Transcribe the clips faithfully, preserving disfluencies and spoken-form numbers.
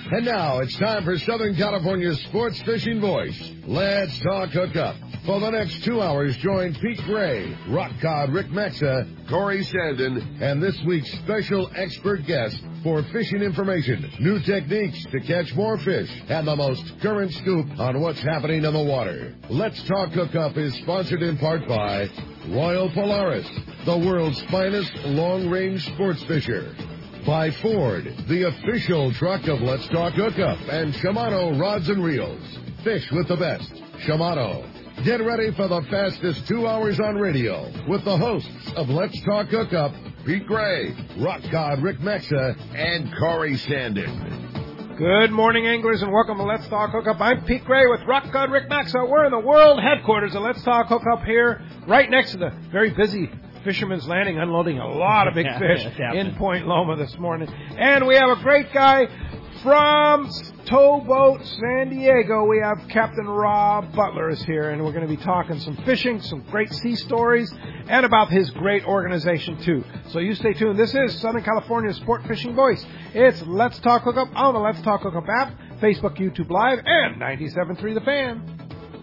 And now it's time for Southern California's sports fishing voice. Let's talk hookup. For the next two hours, join Pete Gray, Rock Cod Rick Maxa, Corey Sandin, and this week's special expert guest for fishing information, new techniques to catch more fish, and the most current scoop on what's happening in the water. Let's Talk Hookup is sponsored in part by Royal Polaris, the world's finest long-range sports fisher. By Ford, the official truck of Let's Talk Hookup, and Shimano Rods and Reels. Fish with the best. Shimano. Get ready for the fastest two hours on radio with the hosts of Let's Talk Hookup, Pete Gray, Rock Cod Rick Maxa, and Corey Sandin. Good morning, anglers, and welcome to Let's Talk Hookup. I'm Pete Gray with Rock Cod Rick Maxa. We're in the world headquarters of Let's Talk Hookup here, right next to the very busy Fisherman's Landing, unloading a lot of big yeah, fish in Point Loma this morning. And we have a great guy from Towboat San Diego. We have Captain Rob Butler is here, and we're going to be talking some fishing, some great sea stories, and about his great organization, too. So you stay tuned. This is Southern California's Sport Fishing Voice. It's Let's Talk Hookup on the Let's Talk Hookup app, Facebook, YouTube Live, and ninety-seven point three The Fan.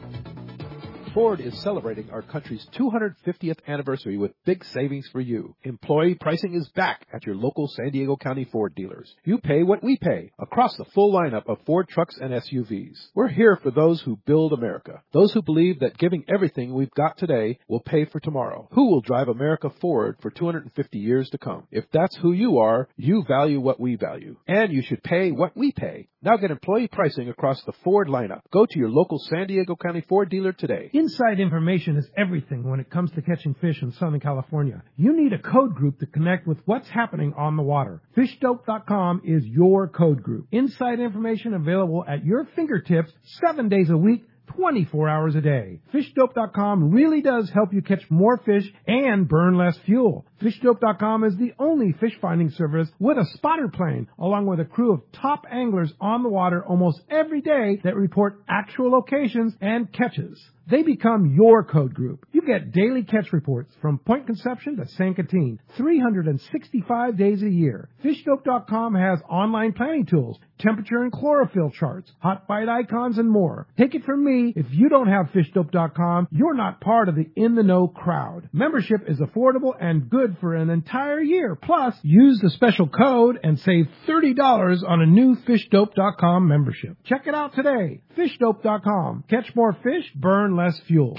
Ford is celebrating our country's two hundred fiftieth anniversary with big savings for you. Employee pricing is back at your local San Diego County Ford dealers. You pay what we pay across the full lineup of Ford trucks and S U Vs. We're here for those who build America, those who believe that giving everything we've got today will pay for tomorrow. Who will drive America forward for two hundred fifty years to come? If that's who you are, you value what we value, and you should pay what we pay. Now get employee pricing across the Ford lineup. Go to your local San Diego County Ford dealer today. Inside information is everything when it comes to catching fish in Southern California. You need a code group to connect with what's happening on the water. fish dope dot com is your code group. Inside information available at your fingertips seven days a week, twenty-four hours a day. fish dope dot com really does help you catch more fish and burn less fuel. fish dope dot com is the only fish finding service with a spotter plane, along with a crew of top anglers on the water almost every day that report actual locations and catches. They become your code group. You get daily catch reports from Point Conception to San Quintin, three hundred sixty-five days a year. fish dope dot com has online planning tools, temperature and chlorophyll charts, hot bite icons, and more. Take it from me, if you don't have fish dope dot com, you're not part of the in-the-know crowd. Membership is affordable and good for an entire year. Plus, use the special code and save thirty dollars on a new fish dope dot com membership. Check it out today. fish dope dot com. Catch more fish, burn less fuel.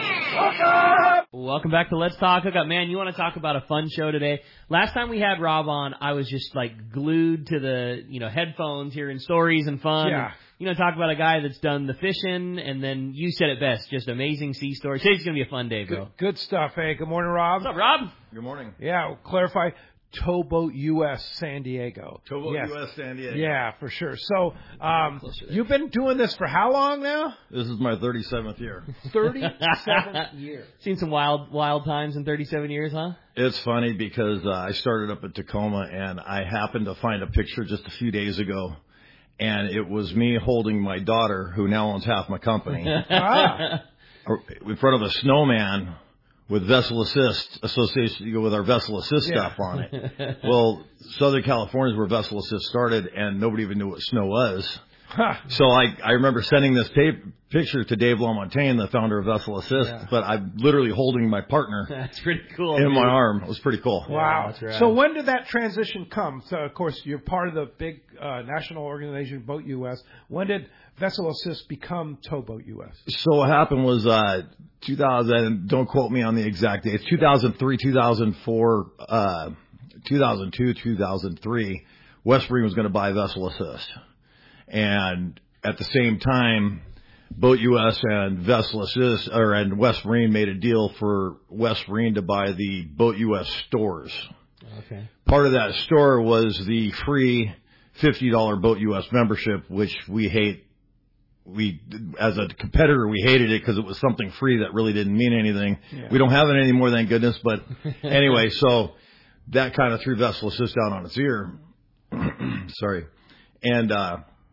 Welcome back to Let's Talk Hookup. Man, you want to talk about a fun show today? Last time we had Rob on, I was just like glued to the, you know, headphones hearing stories and fun. Yeah. And, you know, talk about a guy that's done the fishing, and then you said it best, just amazing sea stories. Today's going to be a fun day, bro. Good, good stuff. Hey, good morning, Rob. What's up, Rob? Good morning. Yeah, we'll clarify. Towboat U S San Diego. Towboat yes. U S San Diego. Yeah, for sure. So, um, you've been doing this for how long now? This is my thirty-seventh year. thirty-seventh year. Seen some wild, wild times in thirty-seven years, huh? It's funny because uh, I started up at Tacoma, and I happened to find a picture just a few days ago, and it was me holding my daughter, who now owns half my company, ah. in front of a snowman with Vessel Assist association with our Vessel Assist yeah. stuff on it. Well, Southern California is where Vessel Assist started, and nobody even knew what snow was. Huh. So I, I remember sending this tape, picture to Dave LaMontagne, the founder of Vessel Assist, yeah. but I'm literally holding my partner That's pretty cool. in dude. my arm. It was pretty cool. Wow. Yeah, that's right. So when did that transition come? So, of course, you're part of the big uh, national organization, Boat U S. When did Vessel Assist become Towboat U S? So what happened was uh, two thousand, don't quote me on the exact date, two thousand three, two thousand four, uh, two thousand two, two thousand three, West Marine was going to buy Vessel Assist. And at the same time, Boat U S and Vessel Assist, or and West Marine made a deal for West Marine to buy the Boat U S stores. Okay. Part of that store was the free fifty dollars Boat U S membership, which we hate. We, as a competitor, we hated it because it was something free that really didn't mean anything. Yeah. We don't have it anymore, thank goodness. But anyway, so that kind of threw Vessel Assist out on its ear. Sorry. And uh,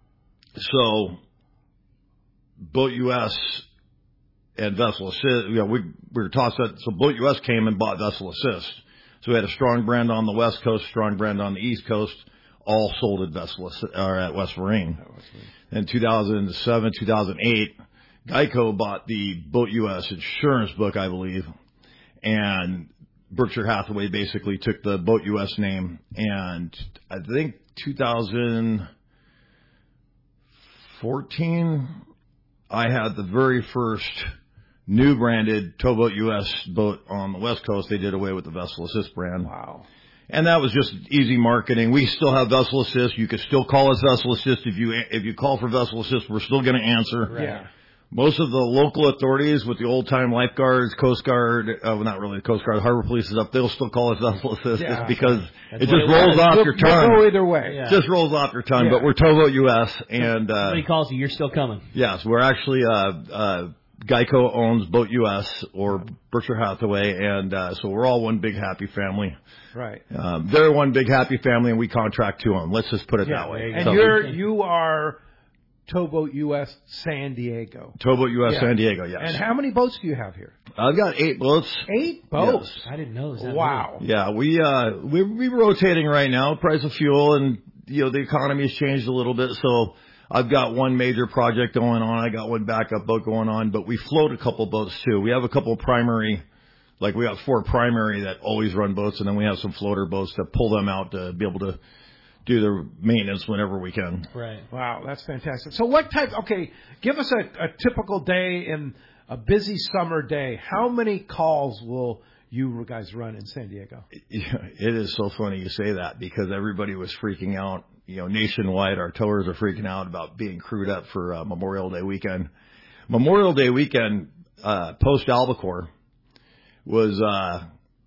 so Boat U S and Vessel Assist, you know, we, we were tossed that. So Boat U S came and bought Vessel Assist. So we had a strong brand on the West Coast, strong brand on the East Coast. all sold at Vessel or at West Marine. In two thousand seven, two thousand eight, Geico bought the Boat U S insurance book, I believe, and Berkshire Hathaway basically took the Boat U S name, and I think two thousand fourteen, I had the very first new branded Towboat U S boat on the West Coast. They did away with the Vessel Assist brand. Wow. And that was just easy marketing. We still have Vessel Assist. You can still call us Vessel Assist. If you if you call for Vessel Assist, we're still going to answer. Right. Yeah. Most of the local authorities with the old-time lifeguards, Coast Guard, uh, not really the Coast Guard, Harbor Police is up, they'll still call us Vessel Assist yeah. just because That's it just it rolls off we'll, your tongue. We'll go either way. Yeah. Just rolls off your tongue, yeah. but we're Towboat U S. And, uh, somebody calls you, you're still coming. Yes, we're actually, uh, uh, Geico owns Boat U S or Berkshire Hathaway, and, uh, so we're all one big happy family. Right. Um, they're one big happy family, and we contract to them. Let's just put it yeah, that way. And so, you're, you are Towboat U S San Diego. Towboat U S yeah. San Diego, yes. And how many boats do you have here? I've got eight boats. Eight boats? Yes. I didn't know. Is that wow. many? Yeah, we, uh, we, we're rotating right now. Price of fuel and, you know, the economy has changed a little bit, so I've got one major project going on. I got one backup boat going on, but we float a couple boats too. We have a couple primary, like we got four primary that always run boats, and then we have some floater boats that pull them out to be able to do the maintenance whenever we can. Right. Wow, that's fantastic. So what type, okay, give us a, a typical day in a busy summer day. How many calls will you guys run in San Diego? It is so funny you say that because everybody was freaking out. You know, nationwide, our towers are freaking out about being crewed up for uh, Memorial Day weekend. Memorial Day weekend, uh, post Albacore was, uh,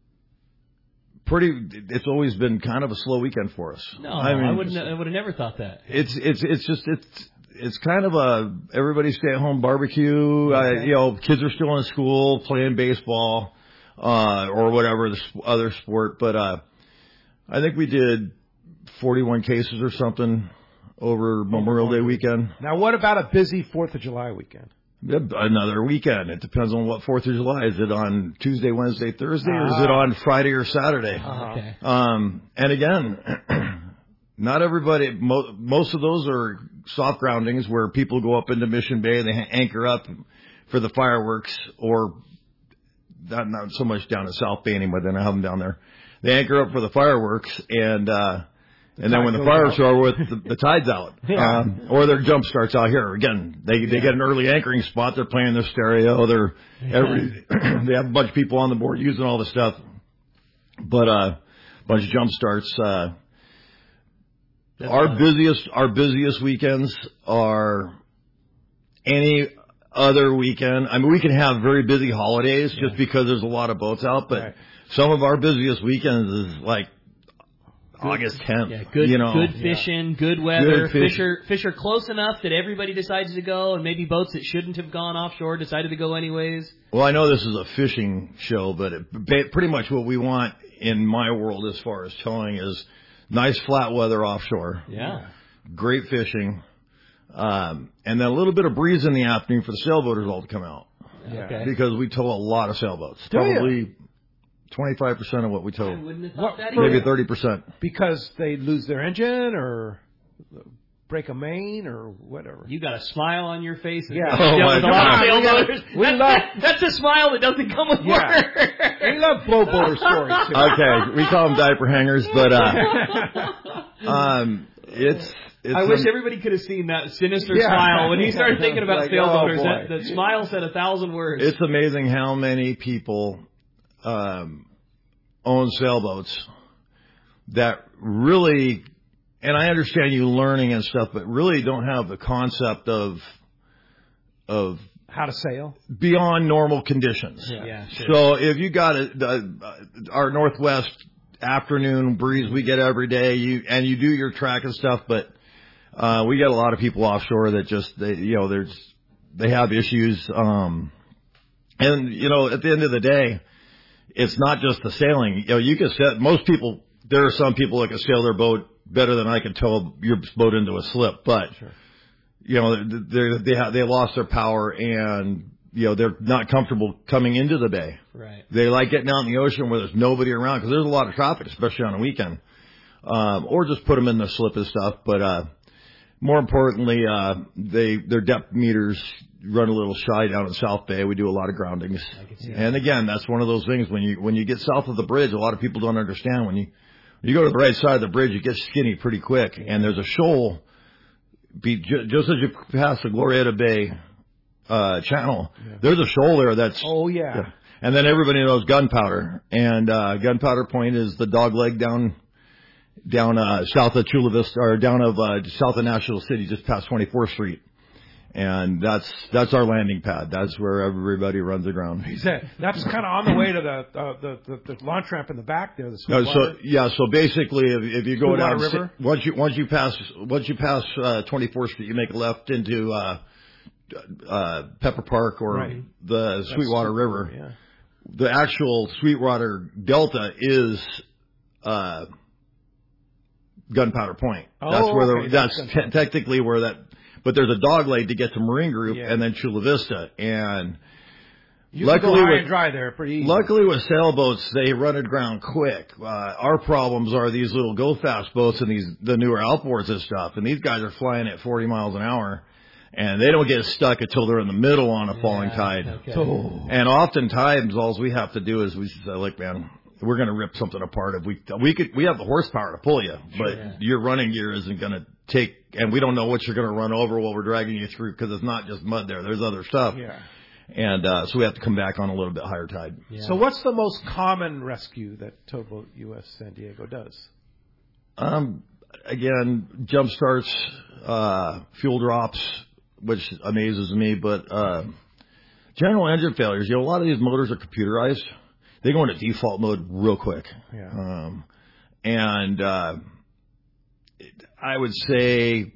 pretty, it's always been kind of a slow weekend for us. No, I mean, I wouldn't, I would have never thought that. It's, it's, it's just, it's, it's kind of a, everybody stay at home barbecue. Okay. Uh, you know, kids are still in school playing baseball, uh, or whatever, the other sport. But, uh, I think we did forty-one cases or something over Memorial Day weekend. Now, what about a busy fourth of July weekend? Another weekend. It depends on what fourth of July. Is it on Tuesday, Wednesday, Thursday, or is it on Friday or Saturday? Uh-huh. Okay. Um, and again, not everybody, mo- most of those are soft groundings where people go up into Mission Bay and they anchor up for the fireworks, or not, not so much down in South Bay anymore. They don't have them down there. They anchor up for the fireworks, and uh, the and then when the fireworks are over with, the, the tide's out. Yeah. Um, or their jump starts out here. Again, they they get an early anchoring spot. They're playing their stereo. They're every, they have a bunch of people on the board using all the stuff. But uh, a bunch of jump starts. Uh, our fun. busiest our busiest weekends are any other weekend. I mean, we can have very busy holidays yeah. just because there's a lot of boats out, but. Right. Some of our busiest weekends is like good, August tenth. Yeah, good, you know, good fishing, yeah. good weather. Good fish. fish, are, fish are close enough that everybody decides to go, and maybe boats that shouldn't have gone offshore decided to go anyways. Well, I know this is a fishing show, but it, pretty much what we want in my world as far as towing is nice flat weather offshore. Yeah. Great fishing. Um, and then a little bit of breeze in the afternoon for the sailboaters all to come out. Yeah. Okay. Because we tow a lot of sailboats. Do Probably you? twenty-five percent of what we tow. I wouldn't have thought What, that maybe either. thirty percent. Because they lose their engine or break a main or whatever. You got a smile on your face. Yeah. Oh, my God. Sailboaters. We That's, love- that's a smile that doesn't come with Yeah. work. We love blowboater stories too. Okay, we call them diaper hangers, but uh, um, it's. It's I wish um, everybody could have seen that sinister Yeah. smile when he started thinking about Like, sailboaters. oh, that, boy. that smile said a thousand words. It's amazing how many people um, own sailboats that really, and I understand you learning and stuff, but really don't have the concept of of How to sail. beyond normal conditions. Yeah, yeah, sure. So if you got a, a, our Northwest afternoon breeze we get every day, you and you do your track and stuff, but uh, we get a lot of people offshore that just they, you know, there's they have issues. Um, and you know, at the end of the day, it's not just the sailing. You know, you can set most people. There are some people that can sail their boat better than I can tow your boat into a slip, but. Sure. You know, they they have, they lost their power, and you know they're not comfortable coming into the bay. Right. They like getting out in the ocean where there's nobody around because there's a lot of traffic, especially on a weekend. um, or just put them in the slip and stuff. But uh, more importantly, uh, they their depth meters run a little shy down in South Bay. We do a lot of groundings, and again, that's one of those things when you when you get south of the bridge, a lot of people don't understand when you when you go to the right side of the bridge, you get skinny pretty quick, and there's a shoal. Be, just as you pass the Glorieta Bay uh, channel, yeah. there's a shoal there that's... Oh, yeah. yeah. And then everybody knows Gunpowder. And uh, Gunpowder Point is the dog leg down down uh, south of Chula Vista, or down of uh, south of National City, just past twenty-fourth Street. And that's that's our landing pad. That's where everybody runs aground. He said that's kind of on the way to the uh, the, the the launch ramp in the back there. The no, so yeah, so basically, if, if you go down River? once you once you pass once you pass uh, twenty-fourth Street, you make a left into uh, uh, Pepper Park or right. the that's Sweetwater River. Yeah. The actual Sweetwater Delta is uh, Gunpowder Point. Oh, that's where okay. the, that's, that's te- technically where that. But there's a dog leg to get to Marine Group yeah. and then Chula Vista. And you luckily, can go high with, and dry there pretty easy. Luckily with sailboats, they run it aground quick. Uh, our problems are these little go fast boats and these the newer outboards and stuff. And these guys are flying at forty miles an hour, and they don't get stuck until they're in the middle on a yeah, falling tide. Okay. Oh. And oftentimes, all we have to do is we say, "Look, man, we're going to rip something apart. If we we could, we have the horsepower to pull you, but sure. your running gear isn't going to take." And we don't know what you're going to run over while we're dragging you through because it's not just mud there. There's other stuff. Yeah. And uh, so we have to come back on a little bit higher tide. Yeah. So what's the most common rescue that Towboat U S San Diego does? Um, again, jump starts, uh, fuel drops, which amazes me. But uh, general engine failures. You know, a lot of these motors are computerized. They go into default mode real quick. Yeah. Um, and uh, I would say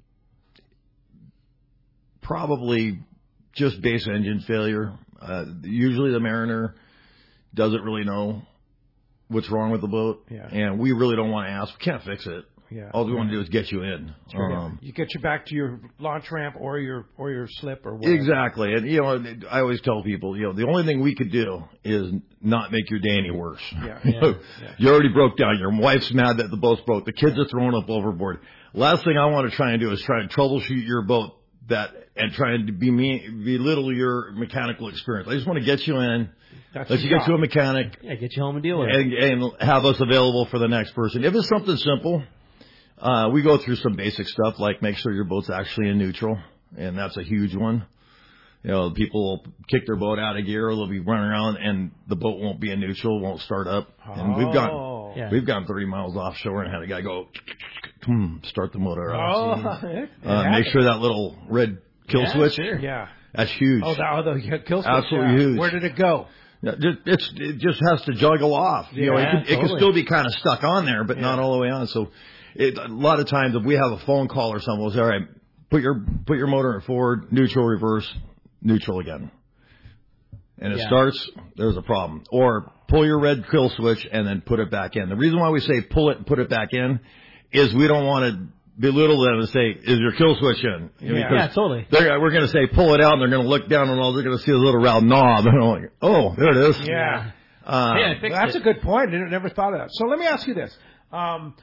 probably just base engine failure. Uh, usually the mariner doesn't really know what's wrong with the boat, yeah. and we really don't want to ask. We can't fix it. Yeah. All we want to do is get you in. Sure, um, yeah. You get you back to your launch ramp or your or your slip or whatever. Exactly. And, you know, I always tell people, you know, the only thing we could do is not make your day any worse. Yeah. you, know, yeah. you already broke down. Your wife's mad that the boat's broke. The kids are thrown up overboard. Last thing I want to try and do is try and troubleshoot your boat that and try and be me, belittle your mechanical experience. I just want to get you in. That's Let you job. get to a mechanic. Yeah, get you home and deal with and, it. And have us available for the next person. If it's something simple, Uh, we go through some basic stuff like make sure your boat's actually in neutral, and that's a huge one. You know, people will kick their boat out of gear, or they'll be running around, and the boat won't be in neutral, won't start up. Oh. And we've gone, yeah. we've gone thirty miles offshore and had a guy go, start the motor up. Oh, it, it uh, make sure that little red kill yeah, switch. Sure. Yeah, that's huge. Oh, that oh, the kill switch. Absolutely yeah. huge. Where did it go? It's, it just has to juggle off. You yeah, know, it can, totally. it can still be kind of stuck on there, but yeah. not all the way on. So, it, a lot of times if we have a phone call or something, we'll say, all right, put your put your motor in forward, neutral, reverse, neutral again, and it yeah. starts. There's a problem. Or pull your red kill switch and then put it back in. The reason why we say pull it and put it back in is we don't want to belittle them and say, is your kill switch in? You know, yeah, yeah, totally. We're going to say pull it out, and they're going to look down, and all they're going to see is a little round knob. And they're like, oh, there it is. Yeah. Uh, yeah well, that's it. a good point. I never thought of that. So let me ask you this. Um,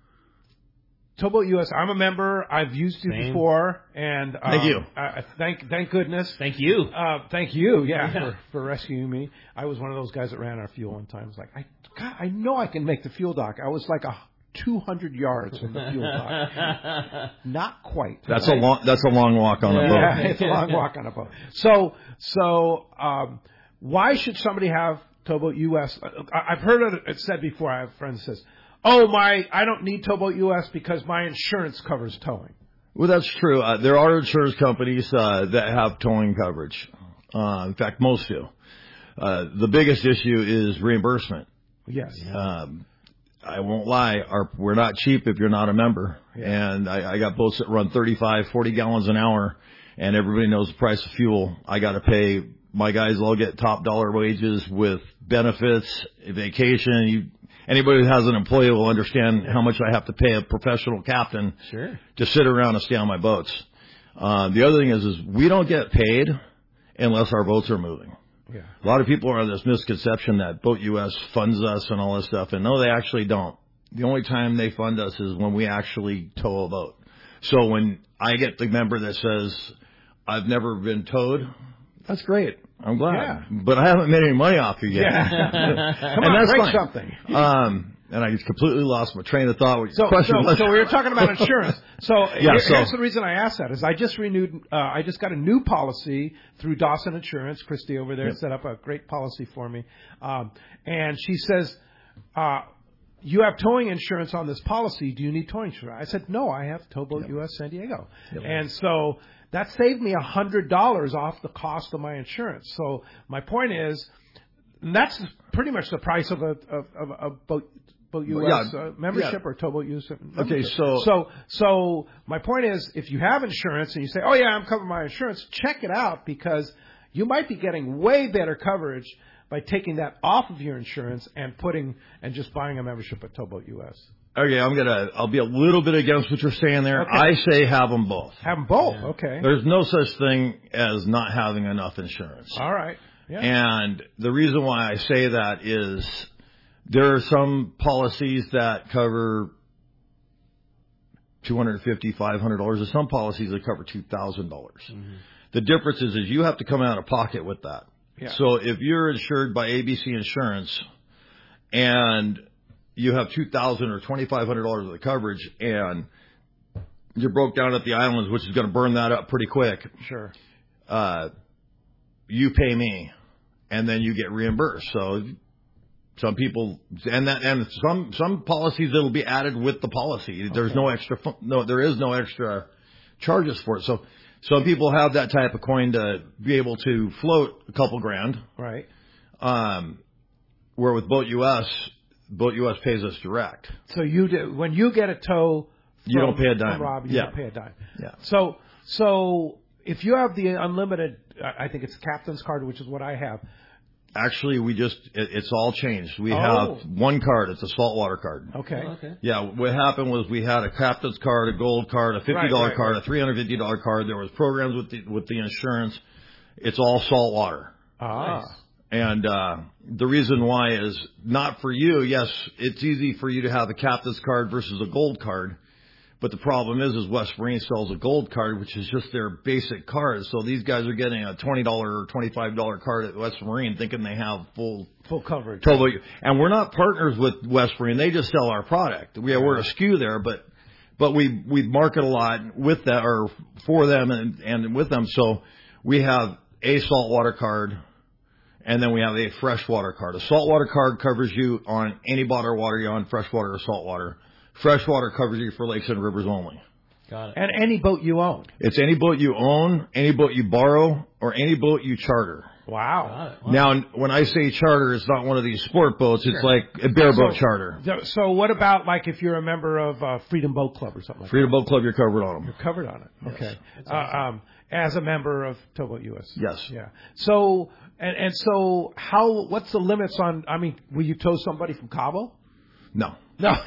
Towboat U S, I'm a member. I've used you Same. before, and um, thank you. Uh, thank, thank goodness. Thank you. Uh, thank you, yeah, yeah. For, for rescuing me. I was one of those guys that ran our fuel one time. I was like, I, God, I know I can make the fuel dock. I was like a two hundred yards from the fuel dock. Not quite. That's right? a long. That's a long walk on yeah. a boat. Yeah, it's a long walk on a boat. So, so um, why should somebody have Towboat U S? I've heard it said before. I have friends that says, "Oh, my, I don't need Towboat U S because my insurance covers towing." Well, that's true. Uh, there are insurance companies uh, that have towing coverage. Uh, in fact, most do. Uh, the biggest issue is reimbursement. Yes. Um, I won't lie. Our, we're not cheap if you're not a member. Yeah. And I, I got boats that run thirty-five, forty gallons an hour, and everybody knows the price of fuel. I got to pay. My guys all get top dollar wages with benefits, vacation. You, anybody who has an employee will understand how much I have to pay a professional captain sure. to sit around and stay on my boats. Uh, the other thing is, is we don't get paid unless our boats are moving. Yeah. A lot of people are on this misconception that Boat U S funds us and all this stuff, and no, they actually don't. The only time they fund us is when we actually tow a boat. So when I get the member that says, I've never been towed, that's great. I'm glad. Yeah. But I haven't made any money off you yet. Yeah. Come and on, that's break fine. something. Um, and I just completely lost my train of thought. What your So, question so, was. so we were talking about insurance. So, Yeah, here, so- here's the reason I asked that is I just renewed, uh, I just got a new policy through Dawson Insurance. Christy over there Yep. set up a great policy for me. Um, and she says, uh, you have towing insurance on this policy. Do you need towing insurance? I said, no, I have Towboat Yep. U S San Diego. Yep. And so that saved me one hundred dollars off the cost of my insurance. So my point is, and that's pretty much the price of a, of, of a boat, boat U S Yeah, uh, membership yeah. or Towboat U S membership. Okay, so- so so my point is, if you have insurance and you say, "Oh yeah, I'm covering my insurance," check it out because you might be getting way better coverage by taking that off of your insurance and putting and just buying a membership at Towboat U S. Okay, I'm gonna. I'll be a little bit against what you're saying there. Okay. I say have them both. Have them both. Okay. There's no such thing as not having enough insurance. All right. Yeah. And the reason why I say that is there are some policies that cover two hundred fifty dollars, five hundred dollars, and some policies that cover two thousand dollars. Mm-hmm. The difference is, is you have to come out of pocket with that. Yeah. So if you're insured by A B C Insurance and you have two thousand dollars or twenty-five hundred dollars of the coverage and you're broke down at the islands, which is going to burn that up pretty quick, Sure. uh, you pay me and then you get reimbursed. So some people, and that, and some, some policies that'll be added with the policy. There's Okay. no extra, fu- no, there is no extra charges for it. So some people have that type of coin to be able to float a couple grand. Right. Um, where with Boat U S, Boat U S pays us direct. So you do, when you get a tow, You from- don't pay a dime. from Rob, you Yeah. don't pay a dime. Yeah. So so if you have the unlimited, I think it's captain's card, which is what I have. Actually, we just, it, it's all changed. We Oh. have one card. It's a saltwater card. Okay. Okay. Yeah, what happened was we had a captain's card, a gold card, a fifty dollars Right, right, card, right. a three hundred fifty dollars card. There was programs with the, with the insurance. It's all saltwater. Ah. Nice. And uh, the reason why is not for you. Yes, it's easy for you to have a captain's card versus a gold card. But the problem is, is West Marine sells a gold card, which is just their basic card. So these guys are getting a twenty dollars or twenty-five dollars card at West Marine thinking they have full Full coverage. Towboat. And we're not partners with West Marine. They just sell our product. We we're a S K U there, but but we we market a lot with that or for them and and with them. So we have a saltwater card, and then we have a freshwater card. A saltwater card covers you on any body of water you're on, freshwater or saltwater. Freshwater covers you for lakes and rivers only. Got it. And any boat you own. It's any boat you own, any boat you borrow, or any boat you charter. Wow. Got it. Wow. Now, when I say charter, it's not one of these sport boats. It's like a bareboat So- charter. So what about like if you're a member of uh, Freedom Boat Club or something like Freedom Boat Club, you're covered on them. that? You're covered on it. Okay. Uh, um, as a member of Towboat U S. Yes. Yeah. So and and so how? What's the limits on? I mean, will you tow somebody from Cabo? No. No. No,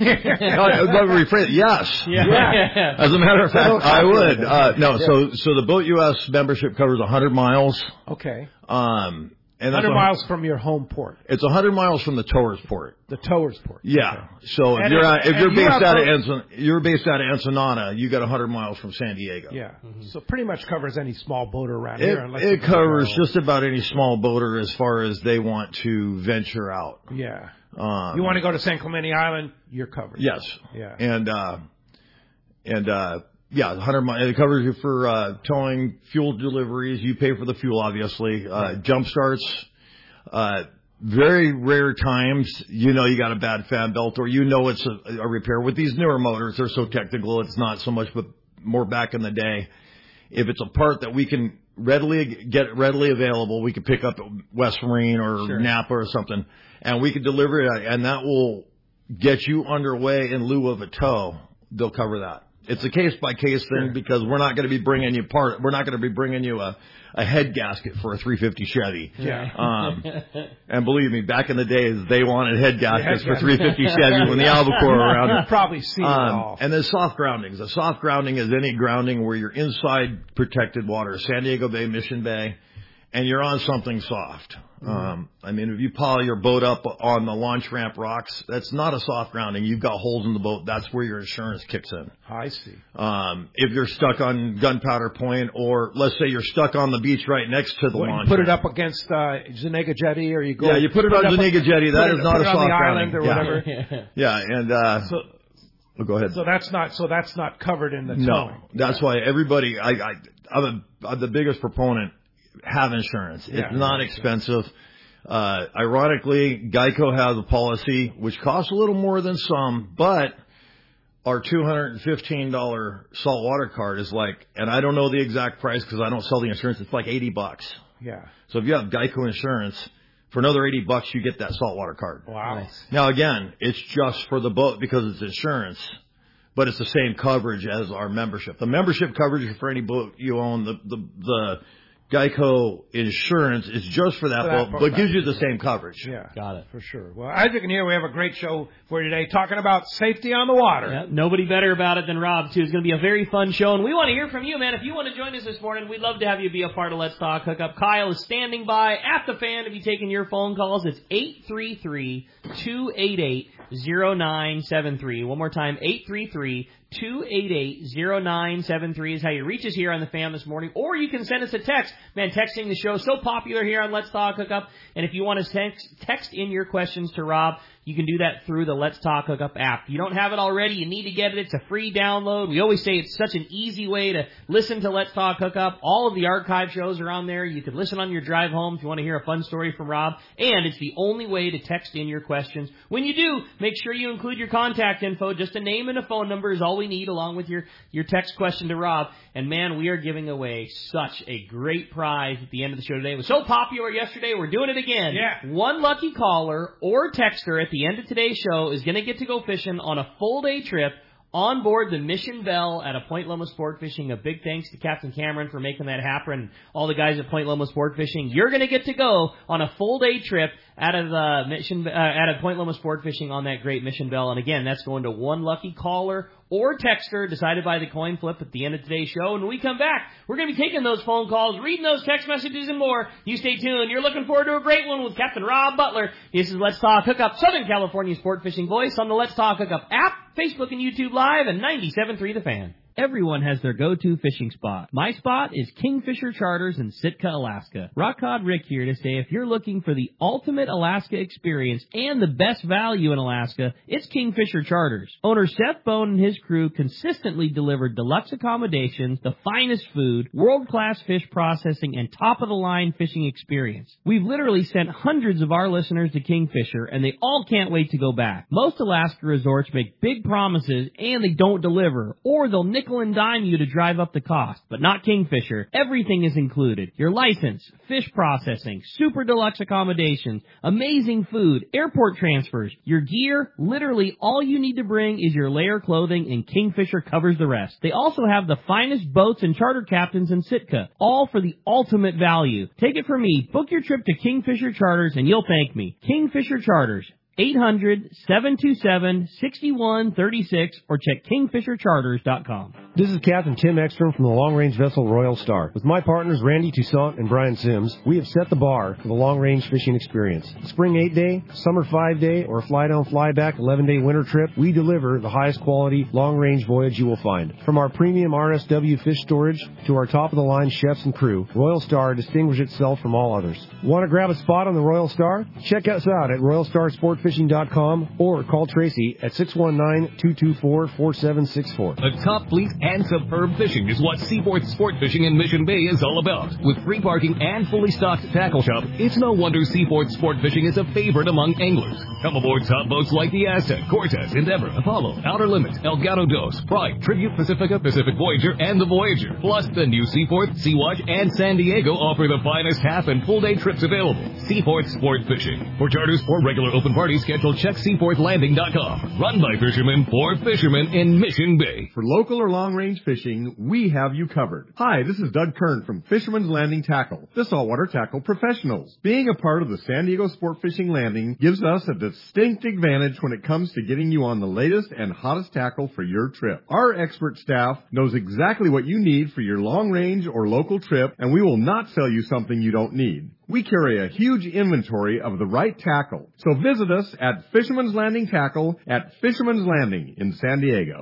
let me rephrase it. Yes. Yeah. Yeah. As a matter of fact, So- I would. Uh, no, so so the Boat U S membership covers one hundred miles. Okay. Um, and one that's hundred a- miles from your home port, It's one hundred miles from the tower's port. the tower's port. Yeah. Okay. So if And you're it- out, if and you're you based have out of boat- Ensen, you're based out of Ensenada, you got one hundred miles from San Diego. Yeah. So pretty much covers any small boater around It, here. Unless it you go covers to- just about any small boater as far as they want to venture out. Yeah. Um, You want to go to San Clemente Island, you're covered. Yes. Yeah. And, uh, and, uh, yeah, one hundred miles. It covers you for, uh, towing, fuel deliveries. You pay for the fuel, obviously. Uh, jump starts, uh, very rare times, you know, you got a bad fan belt or you know it's a, a repair. With these newer motors, they're so technical. It's not so much, but more back in the day. If it's a part that we can readily get readily available, we can pick up at West Marine or Sure. Napa or something, and we can deliver it, and that will get you underway in lieu of a tow. They'll cover that. It's a case by case thing because we're not going to be bringing you part. We're not going to be bringing you a, a head gasket for a three fifty Chevy. Yeah. Um, and believe me, back in the days, they wanted head gaskets head for three fifty Chevy when the Albacore were around. You've probably seen it Um, all. and then soft groundings. A soft grounding is any grounding where you're inside protected water, San Diego Bay, Mission Bay, and you're on something soft. Mm-hmm. Um, I mean, if you pile your boat up on the launch ramp rocks, that's not a soft grounding. You've got holes in the boat. That's where your insurance kicks in. I see. Um, if you're stuck on Gunpowder Point, or let's say you're stuck on the beach right next to the well, launch put ramp. it up against uh, Zuniga Jetty, or you go. Yeah, you put it put on it Zuniga Jetty. That is it, not a soft on the grounding. island or yeah. whatever. Yeah, and uh, so, oh, go ahead. So that's not. So that's not covered in the towing. No, that's yeah. why everybody. I, I, I'm, a, I'm the biggest proponent. Have insurance. Yeah, it's not expensive. Uh, ironically, Geico has a policy which costs a little more than some, but our two hundred fifteen dollars saltwater card is like, and I don't know the exact price because I don't sell the insurance. It's like eighty bucks. Yeah. So if you have Geico insurance, for another eighty bucks, you get that saltwater card. Wow. Nice. Now again, it's just for the boat because it's insurance, but it's the same coverage as our membership. The membership coverage for any boat you own, the, the, the, Geico insurance is just for that for boat, that boat, but gives you the same coverage. Yeah, got it for sure. Well, as you can hear, we have a great show for you today, talking about safety on the water. Yeah, nobody better about it than Rob, too. It's going to be a very fun show, and we want to hear from you, man. If you want to join us this morning, we'd love to have you be a part of Let's Talk Hookup. Kyle is standing by at the fan to be taking your phone calls. It's eight three three, two eight eight, zero nine seven three. One more time, eight three three, two eight eight, zero nine seven three is how you reach us here on the fan this morning, or you can send us a text. Man, texting the show is so popular here on Let's Talk Hookup, and if you want to text, text in your questions to Rob, you can do that through the Let's Talk Hookup app. If you don't have it already, you need to get it. It's a free download. We always say it's such an easy way to listen to Let's Talk Hookup. All of the archive shows are on there. You can listen on your drive home if you want to hear a fun story from Rob. And it's the only way to text in your questions. When you do, make sure you include your contact info. Just a name and a phone number is all we need, along with your, your text question to Rob. And man, we are giving away such a great prize at the end of the show today. It was so popular yesterday, we're doing it again. Yeah. One lucky caller or texter at the end of today's show is going to get to go fishing on a full day trip on board the Mission Belle at a Point Loma Sport Fishing. A big thanks to Captain Cameron for making that happen, and all the guys at Point Loma Sport Fishing. You're going to get to go on a full day trip out of the Mission, uh, out of Point Loma Sport Fishing on that great Mission Belle. And again, that's going to one lucky caller or texter decided by the coin flip at the end of today's show. And when we come back, we're going to be taking those phone calls, reading those text messages, and more. You stay tuned. You're looking forward to a great one with Captain Rob Butler. This is Let's Talk Hookup, Southern California sport fishing voice on the Let's Talk Hookup app, Facebook and YouTube Live, and ninety-seven point three The Fan. Everyone has their go-to fishing spot. My spot is Kingfisher Charters in Sitka, Alaska. Rock Cod Rick here to say if you're looking for the ultimate Alaska experience and the best value in Alaska, it's Kingfisher Charters. Owner Seth Bone and his crew consistently deliver deluxe accommodations, the finest food, world-class fish processing, and top-of-the-line fishing experience. We've literally sent hundreds of our listeners to Kingfisher, and they all can't wait to go back. Most Alaska resorts make big promises, and they don't deliver, or they'll nickel and dime you to drive up the cost, but not Kingfisher. Everything is included. Your license, fish processing, super deluxe accommodations, amazing food, airport transfers, your gear. Literally all you need to bring is your layer clothing, and Kingfisher covers the rest. They also have the finest boats and charter captains in Sitka, all for the ultimate value. Take it from me. Book your trip to Kingfisher Charters and you'll thank me. Kingfisher Charters. eight hundred, seven two seven, six one three six or check kingfisher charters dot com. This is Captain Tim Ekstrom from the long-range vessel Royal Star. With my partners Randy Toussaint and Brian Sims, we have set the bar for the long-range fishing experience. Spring eight-day, summer five-day, or fly-down, fly-back eleven-day winter trip, we deliver the highest quality long-range voyage you will find. From our premium R S W fish storage to our top-of-the-line chefs and crew, Royal Star distinguishes itself from all others. Want to grab a spot on the Royal Star? Check us out at royal star sport fishing dot com or call Tracy at six one nine, two two four, four seven six four. A top fleet and superb fishing is what Seaporth Sport Fishing in Mission Bay is all about. With free parking and fully stocked tackle shop, it's no wonder Seaporth Sport Fishing is a favorite among anglers. Come aboard top boats like the Aztec, Cortez, Endeavor, Apollo, Outer Limits, Elgato Dos, Pride, Tribute Pacifica, Pacific Voyager, and the Voyager. Plus, the new Seaporth, Sea-Watch, and San Diego offer the finest half and full day trips available. Seaporth Sport Fishing. For charters or regular open parties, schedule check seaporth landing dot com. Run by fishermen for fishermen in Mission Bay. For local or long-range fishing, we have you covered. Hi, this is Doug Kern from Fisherman's Landing Tackle, the saltwater tackle professionals. Being a part of the San Diego Sport Fishing Landing gives us a distinct advantage when it comes to getting you on the latest and hottest tackle for your trip. Our expert staff knows exactly what you need for your long-range or local trip, and we will not sell you something you don't need. We carry a huge inventory of the right tackle. So visit us at Fisherman's Landing Tackle at Fisherman's Landing in San Diego.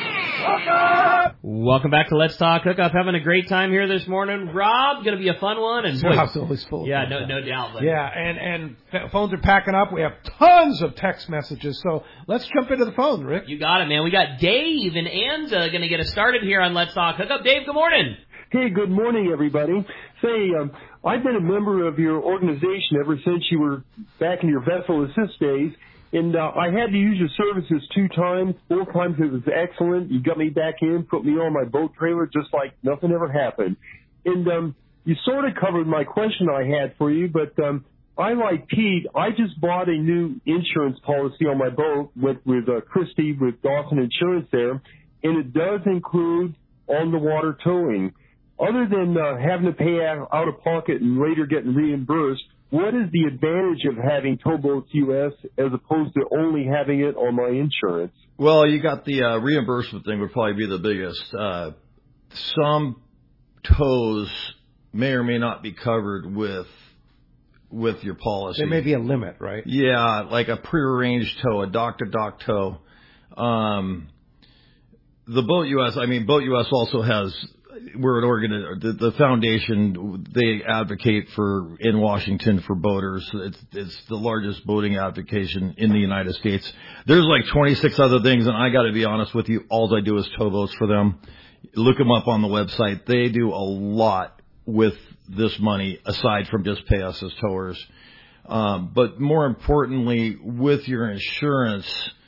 Welcome back to Let's Talk Hookup. Having a great time here this morning. Rob, going to be a fun one. And boy, house always full. Yeah, no, no doubt. But yeah, and and f- phones are packing up. We have tons of text messages. So let's jump into the phone, Rick. You got it, man. We got Dave and Anza going to get us started here on Let's Talk Hookup. Dave, good morning. Hey, good morning, everybody. Say, um, I've been a member of your organization ever since you were back in your vessel assist days. And uh, I had to use your services two times. Both times it was excellent. You got me back in, put me on my boat trailer just like nothing ever happened. And um, you sort of covered my question I had for you, but um, I, like Pete, I just bought a new insurance policy on my boat with, with uh, Christy with Dawson Insurance there, and it does include on-the-water towing. Other than uh, having to pay out, out of pocket and later getting reimbursed, what is the advantage of having Towboats U S as opposed to only having it on my insurance? Well, you got the uh, reimbursement thing would probably be the biggest. Uh, some tows may or may not be covered with with your policy. There may be a limit, right? Yeah, like a prearranged tow, a dock-to-dock tow. Um, the Boat U S, I mean, Boat U S also has... We're an organ. The, the foundation, they advocate for in Washington for boaters. It's, it's the largest boating advocation in the United States. There's like twenty-six other things, and I got to be honest with you, all I do is tow boats for them. Look them up on the website. They do a lot with this money aside from just pay us as towers. Um, but more importantly, with your insurance.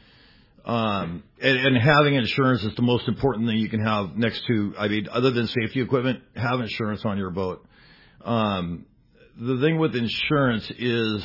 Um, and, and having insurance is the most important thing you can have next to, I mean, other than safety equipment, have insurance on your boat. Um, the thing with insurance is,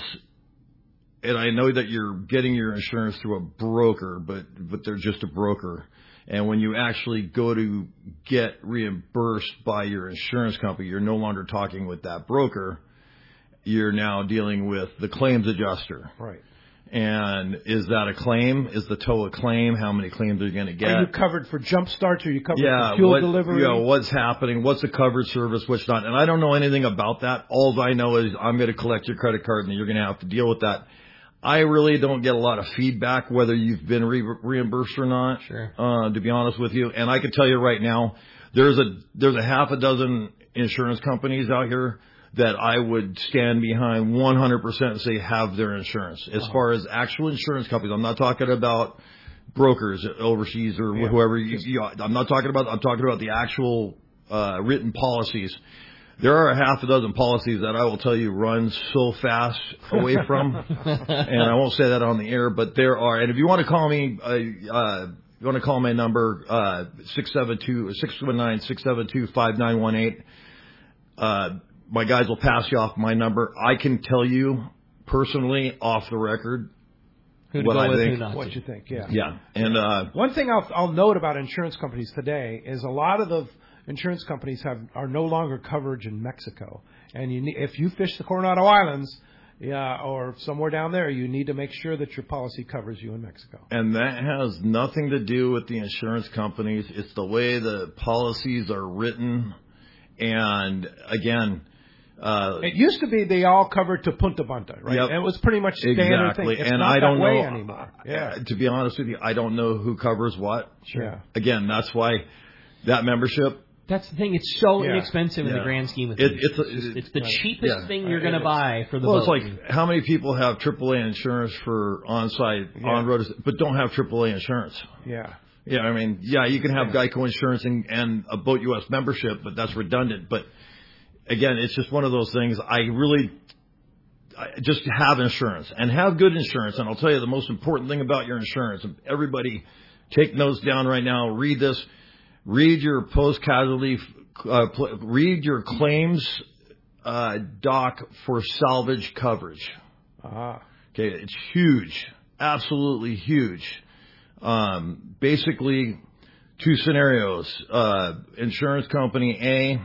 and I know that you're getting your insurance through a broker, but, but they're just a broker. And when you actually go to get reimbursed by your insurance company, you're no longer talking with that broker. You're now dealing with the claims adjuster. Right. And is that a claim? Is the tow a claim? How many claims are you going to get? Are you covered for jump starts? Are you covered yeah, for fuel what, delivery? Yeah, what's happening? What's a covered service? What's not? And I don't know anything about that. All I know is I'm going to collect your credit card and you're going to have to deal with that. I really don't get a lot of feedback whether you've been re- reimbursed or not, sure. uh, to be honest with you. And I can tell you right now, there's a there's a half a dozen insurance companies out here that I would stand behind one hundred percent and say have their insurance. As far as actual insurance companies, I'm not talking about brokers overseas or yeah. whoever. You, you, I'm not talking about. I'm talking about the actual uh, written policies. There are a half a dozen policies that I will tell you run so fast away from, and I won't say that on the air, but there are. And if you want to call me, uh, uh, you want to call my number uh, six seven two six one nine six seven two five nine one eight. Uh, My guys will pass you off my number. I can tell you personally, off the record, who what I with, think. Who not what to. you think? Yeah. Yeah. And uh, one thing I'll, I'll note about insurance companies today is a lot of the insurance companies have are no longer coverage in Mexico, and you need, if you fish the Coronado Islands, yeah, or somewhere down there, you need to make sure that your policy covers you in Mexico. And that has nothing to do with the insurance companies. It's the way the policies are written, and again. Uh, it used to be they all covered to Punta Banta, right? Yep, it was pretty much standard exactly. thing. It's and not I don't that way know anymore. Yeah. Uh, to be honest with you, I don't know who covers what. Sure. Yeah. Again, that's why that membership. That's the thing. It's so yeah. inexpensive yeah. in the grand scheme of it, things. it's, a, it's, it, it's the right. cheapest yeah. thing you're uh, going to buy for the well, boat. It's like how many people have triple A insurance for on-site, yeah. on-road, but don't have triple A insurance? Yeah. Yeah, I mean, yeah, you can have yeah. Geico insurance and, and a Boat U S membership, but that's redundant. But again, it's just one of those things. I really I just have insurance and have good insurance. And I'll tell you the most important thing about your insurance. Everybody take notes down right now. Read this. Read your post-casualty, uh, pl- read your claims uh, doc for salvage coverage. Ah. Okay, it's huge. Absolutely huge. Um, basically, two scenarios. Uh, insurance company A,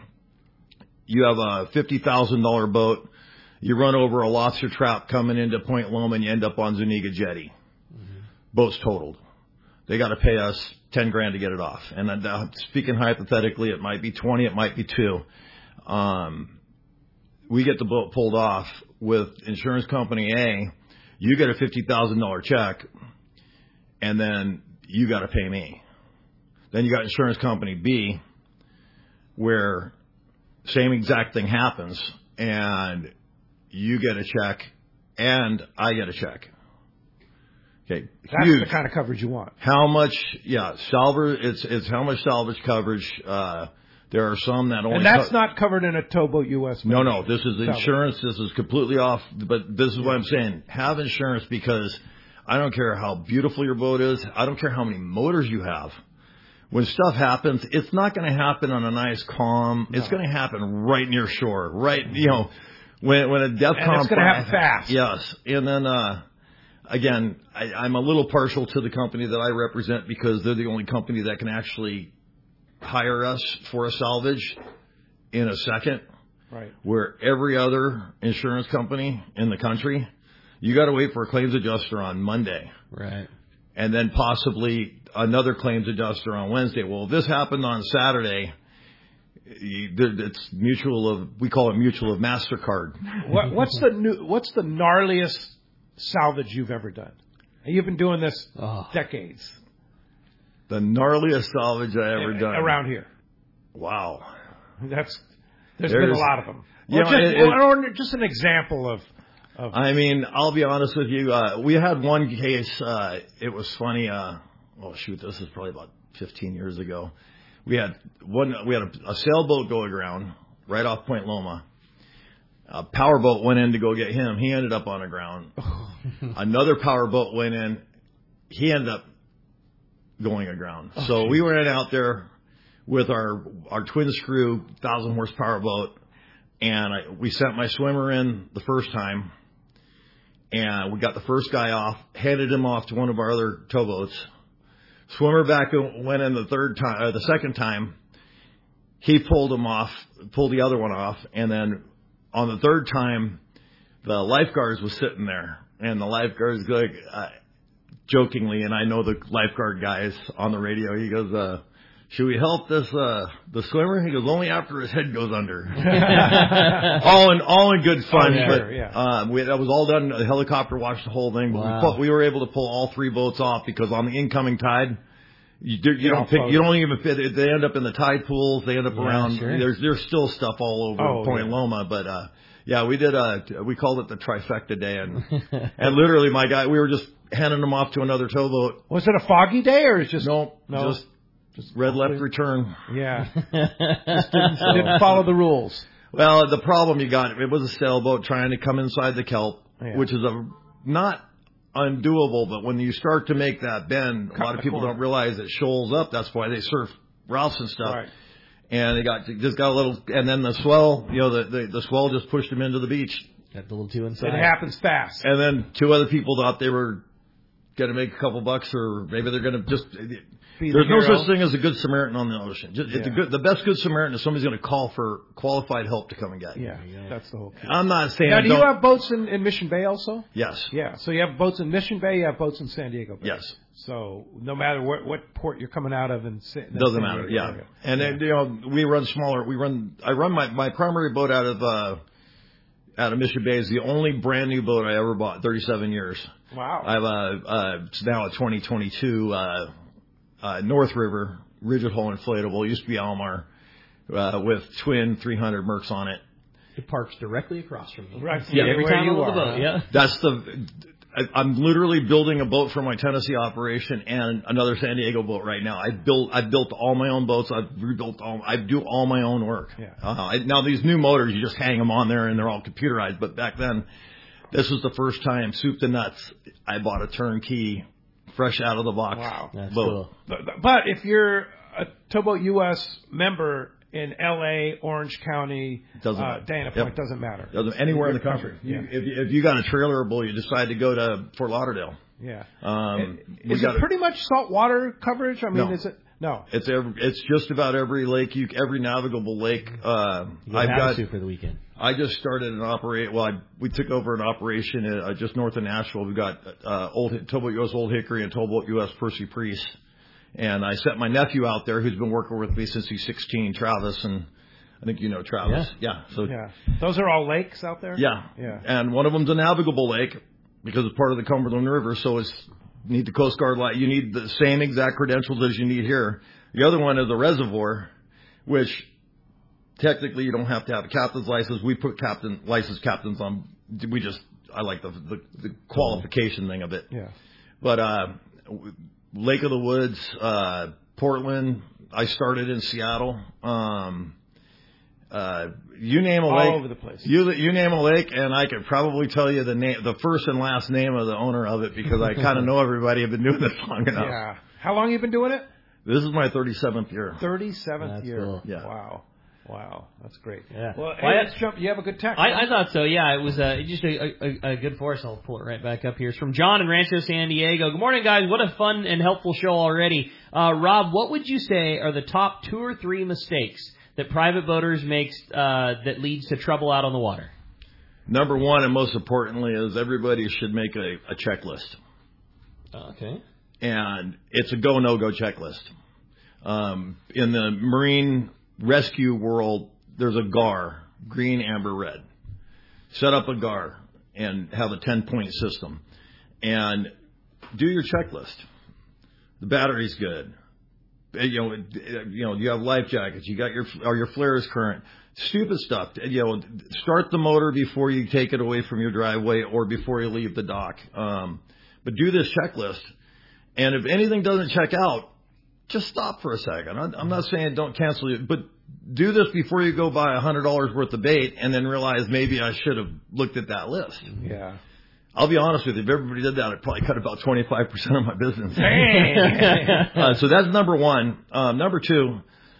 you have a fifty thousand dollars boat. You run over a lobster trap coming into Point Loma and you end up on Zuniga Jetty. Mm-hmm. Boat's totaled. They got to pay us ten grand to get it off. And uh, speaking hypothetically, it might be twenty, it might be two. Um, we get the boat pulled off with insurance company A, you get a fifty thousand dollars check, and then you got to pay me. Then you got insurance company B, where same exact thing happens, and you get a check, and I get a check. Okay, that's huge. the kind of coverage you want. How much? Yeah, salvage. It's it's how much salvage coverage. Uh, there are some that only. And that's co- not covered in a Towboat U S. No, no. This is salvage. Insurance. This is completely off. But this is what I'm saying. Have insurance, because I don't care how beautiful your boat is. I don't care how many motors you have. When stuff happens, it's not going to happen on a nice calm. No. It's going to happen right near shore. Right, you know, when when a DEFCON. And it's going to happen fast. Yes, and then. uh Again, I, I'm a little partial to the company that I represent because they're the only company that can actually hire us for a salvage in a second. Right. Where every other insurance company in the country, you got to wait for a claims adjuster on Monday. Right. And then possibly another claims adjuster on Wednesday. Well, if this happened on Saturday, it's mutual of, we call it mutual of MasterCard. What, what's the new, what's the gnarliest salvage you've ever done? You've been doing this oh. decades. The gnarliest salvage I ever done around here. Wow, that's there's, there's been a lot of them. You or, know, just, it, or just an example of. of I mean, I'll be honest with you. Uh, we had one case. Uh, it was funny. Uh, oh shoot, this is probably about fifteen years ago. We had one. We had a, a sailboat go aground right off Point Loma. A powerboat went in to go get him. He ended up on the ground. Another powerboat went in. He ended up going aground. Oh, so geez. we went out there with our our twin screw thousand horsepower boat, and I, we sent my swimmer in the first time, and we got the first guy off, handed him off to one of our other towboats. Swimmer back went in the third time, uh, the second time. He pulled him off, pulled the other one off, and then. On the third time, the lifeguards was sitting there, and the lifeguards like uh, jokingly, and I know the lifeguard guys on the radio. He goes, uh, "Should we help this uh, the swimmer?" He goes, "Only after his head goes under." all in all in good fun. Oh, yeah, but sure, yeah. um, we, that was all done. The helicopter watched the whole thing. But wow. we, put, we were able to pull all three boats off because on the incoming tide. You, do, you don't pick. You don't even fit. They end up in the tide pools. They end up yeah, around. Sure. There's there's still stuff all over oh, Point yeah. Loma, but uh, yeah, we did. Uh, we called it the trifecta day, and and literally, my guy, we were just handing them off to another towboat. Was it a foggy day or is just no, no, just just red left return. Yeah, just didn't, so, didn't follow the rules. Well, the problem you got, it was a sailboat trying to come inside the kelp, yeah. which is a not. undoable, but when you start to make that bend, Cut a lot of people corner. Don't realize it shoals up. That's why they surf Ralphs and stuff. Right. And they got just got a little, and then the swell, you know, the, the the swell just pushed them into the beach. Got the little two inside. It happens fast. And then two other people thought they were going to make a couple bucks, or maybe they're going to just. Be There's the no hero. such thing as a good Samaritan on the ocean. Just, yeah. it's a good, the best good Samaritan is somebody's going to call for qualified help to come and get you. Yeah, yeah. That's the whole key. I'm not saying. Now, do you don't, have boats in, in Mission Bay also? Yes. Yeah. So you have boats in Mission Bay. You have boats in San Diego Bay. Yes. So no matter what, what port you're coming out of, and doesn't San matter. Yeah. Area. And yeah. then you know we run smaller. We run. I run my my primary boat out of uh, out of Mission Bay is the only brand new boat I ever bought. thirty-seven years. Wow. I have a uh, it's now a twenty twenty-two uh, uh, North River rigid hull inflatable. It used to be Almar uh, with twin three hundred Mercs on it. It parks directly across from me. Right. Yeah. Every time you I load are, the boat. huh? Yeah. That's the. I, I'm literally building a boat for my Tennessee operation and another San Diego boat right now. I built I built all my own boats. I've rebuilt all. I do all my own work. Yeah. Uh, I, now these new motors, you just hang them on there and they're all computerized. But back then, this was the first time, soup to nuts, I bought a turnkey, fresh out of the box wow. That's boat. Cool. But, but if you're a Towboat U S member in L A, Orange County, doesn't uh, Dana Point, yep. doesn't matter. Doesn't anywhere in the country. Yeah. You, if, you, if you got a trailerable, you decide to go to Fort Lauderdale. Yeah. Um, is it pretty much saltwater coverage? I mean, no. is it? No. It's every, it's just about every lake, you every navigable lake. Uh, you I've got for the weekend. I just started an operate. Well, I, we took over an operation uh, just north of Nashville. We've got uh, old Towboat U S Old Hickory and Towboat U S Percy Priest. And I sent my nephew out there, who's been working with me since he's sixteen, Travis, and I think you know Travis. Yeah. yeah. So yeah. Those are all lakes out there? Yeah. Yeah. And one of them's a navigable lake because it's part of the Cumberland River, so it's you need the Coast Guard li You need the same exact credentials as you need here. The other one is a reservoir, which technically you don't have to have a captain's license. We put captain licensed captains on. We just I like the the, the qualification thing of it. Yeah. But uh, Lake of the Woods, uh, Portland. I started in Seattle. Um, uh, you name a All lake. All over the place. You you name a lake, and I could probably tell you the name, the first and last name of the owner of it because I kind of know everybody. I've been doing this long enough. Yeah. How long have you been doing it? This is my thirty-seventh year. thirty-seventh That's year. cool. Yeah. Wow. Wow. That's great. Yeah. Well, hey, Well, I- let's jump. You have a good text. I, huh? I thought so. Yeah, it was uh, just a, a, a good for us. I'll pull it right back up here. It's from John in Rancho San Diego. Good morning, guys. What a fun and helpful show already. Uh, Rob, what would you say are the top two or three mistakes that private boaters make uh, that leads to trouble out on the water? Number one, and most importantly, is everybody should make a, a checklist. Okay. And it's a go, no go checklist. Um, in the marine rescue world, there's a G A R, green, amber, red. Set up a G A R and have a ten-point system. And do your checklist. The battery's good. You know, you know, you have life jackets. You got your, are your flares current? Stupid stuff. You know, start the motor before you take it away from your driveway or before you leave the dock. Um, but do this checklist. And if anything doesn't check out, just stop for a second. I'm not saying don't cancel it, but do this before you go buy one hundred dollars worth of bait and then realize maybe I should have looked at that list. Yeah. I'll be honest with you. If everybody did that, I'd probably cut about twenty-five percent of my business. uh, so that's number one. Um, number two,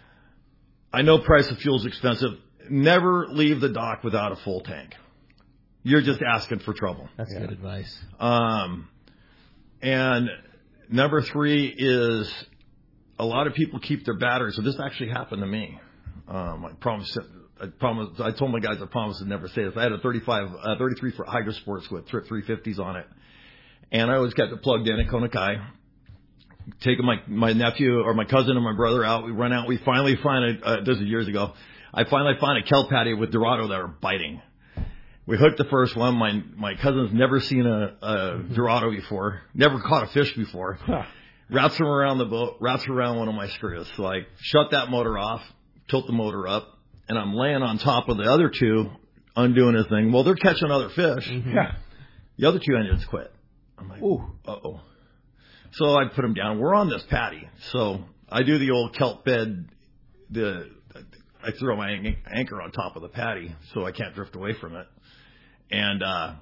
I know price of fuel is expensive. Never leave the dock without a full tank. You're just asking for trouble. That's Yeah. good advice. Um, and number three is a lot of people keep their batteries. So this actually happened to me. Um, I promised, I promised, I told my guys I promised to never say this. I had a thirty-five, uh, thirty-three foot Hydro Sports with three fifties on it. And I always kept it plugged in at Kona Kai. Taking my, my nephew or my cousin and my brother out. We run out. We finally find a, uh, this is years ago. I finally find a kelp patty with Dorado that are biting. We hooked the first one. My, my cousin's never seen a, a Dorado before. Never caught a fish before. Huh. Wraps him around the boat, wraps around one of my screws. So I shut that motor off, tilt the motor up, and I'm laying on top of the other two, undoing his thing. Well, they're catching other fish. Mm-hmm. Yeah. The other two engines quit. I'm like, ooh, uh-oh. So I put them down. We're on this patty. So I do the old kelp bed. The I throw my anchor on top of the patty so I can't drift away from it. And, uh,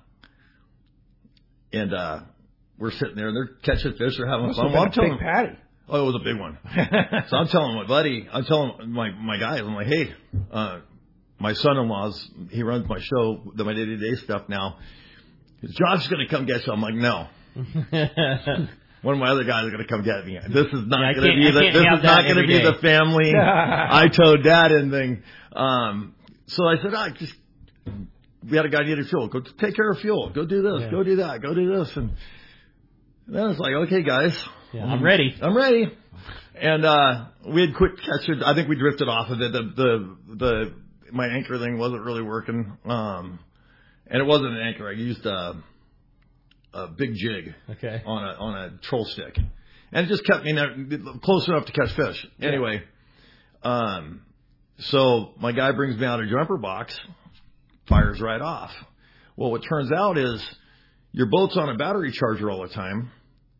and, uh, we're sitting there and they're catching fish. They're having fun. Well, I'm a telling big them, patty. oh, it was a big one. So I'm telling my buddy, I'm telling my, my guys, I'm like, hey, uh, my son-in-law's, he runs my show, the my day-to-day stuff now. Josh's going to come get you. I'm like, no. One of my other guys is going to come get me. This is not Yeah, going to be I the, can't this have is not that going to every be day. the family I towed dad in thing. Um, so I said, I just, we had a guy needed fuel. Go take care of fuel. Go do this. Yeah. Go do that. Go do this. And then it's like, okay, guys. Yeah, I'm ready. I'm ready. And, uh, we had quit catching. I think we drifted off of it. The, the, the, my anchor thing wasn't really working. Um, and it wasn't an anchor. I used a, a big jig Okay. on a, on a troll stick. And it just kept me ne- close enough to catch fish. Yeah. Anyway, um, so my guy brings me out a jumper box, fires right off. Well, what turns out is your boat's on a battery charger all the time.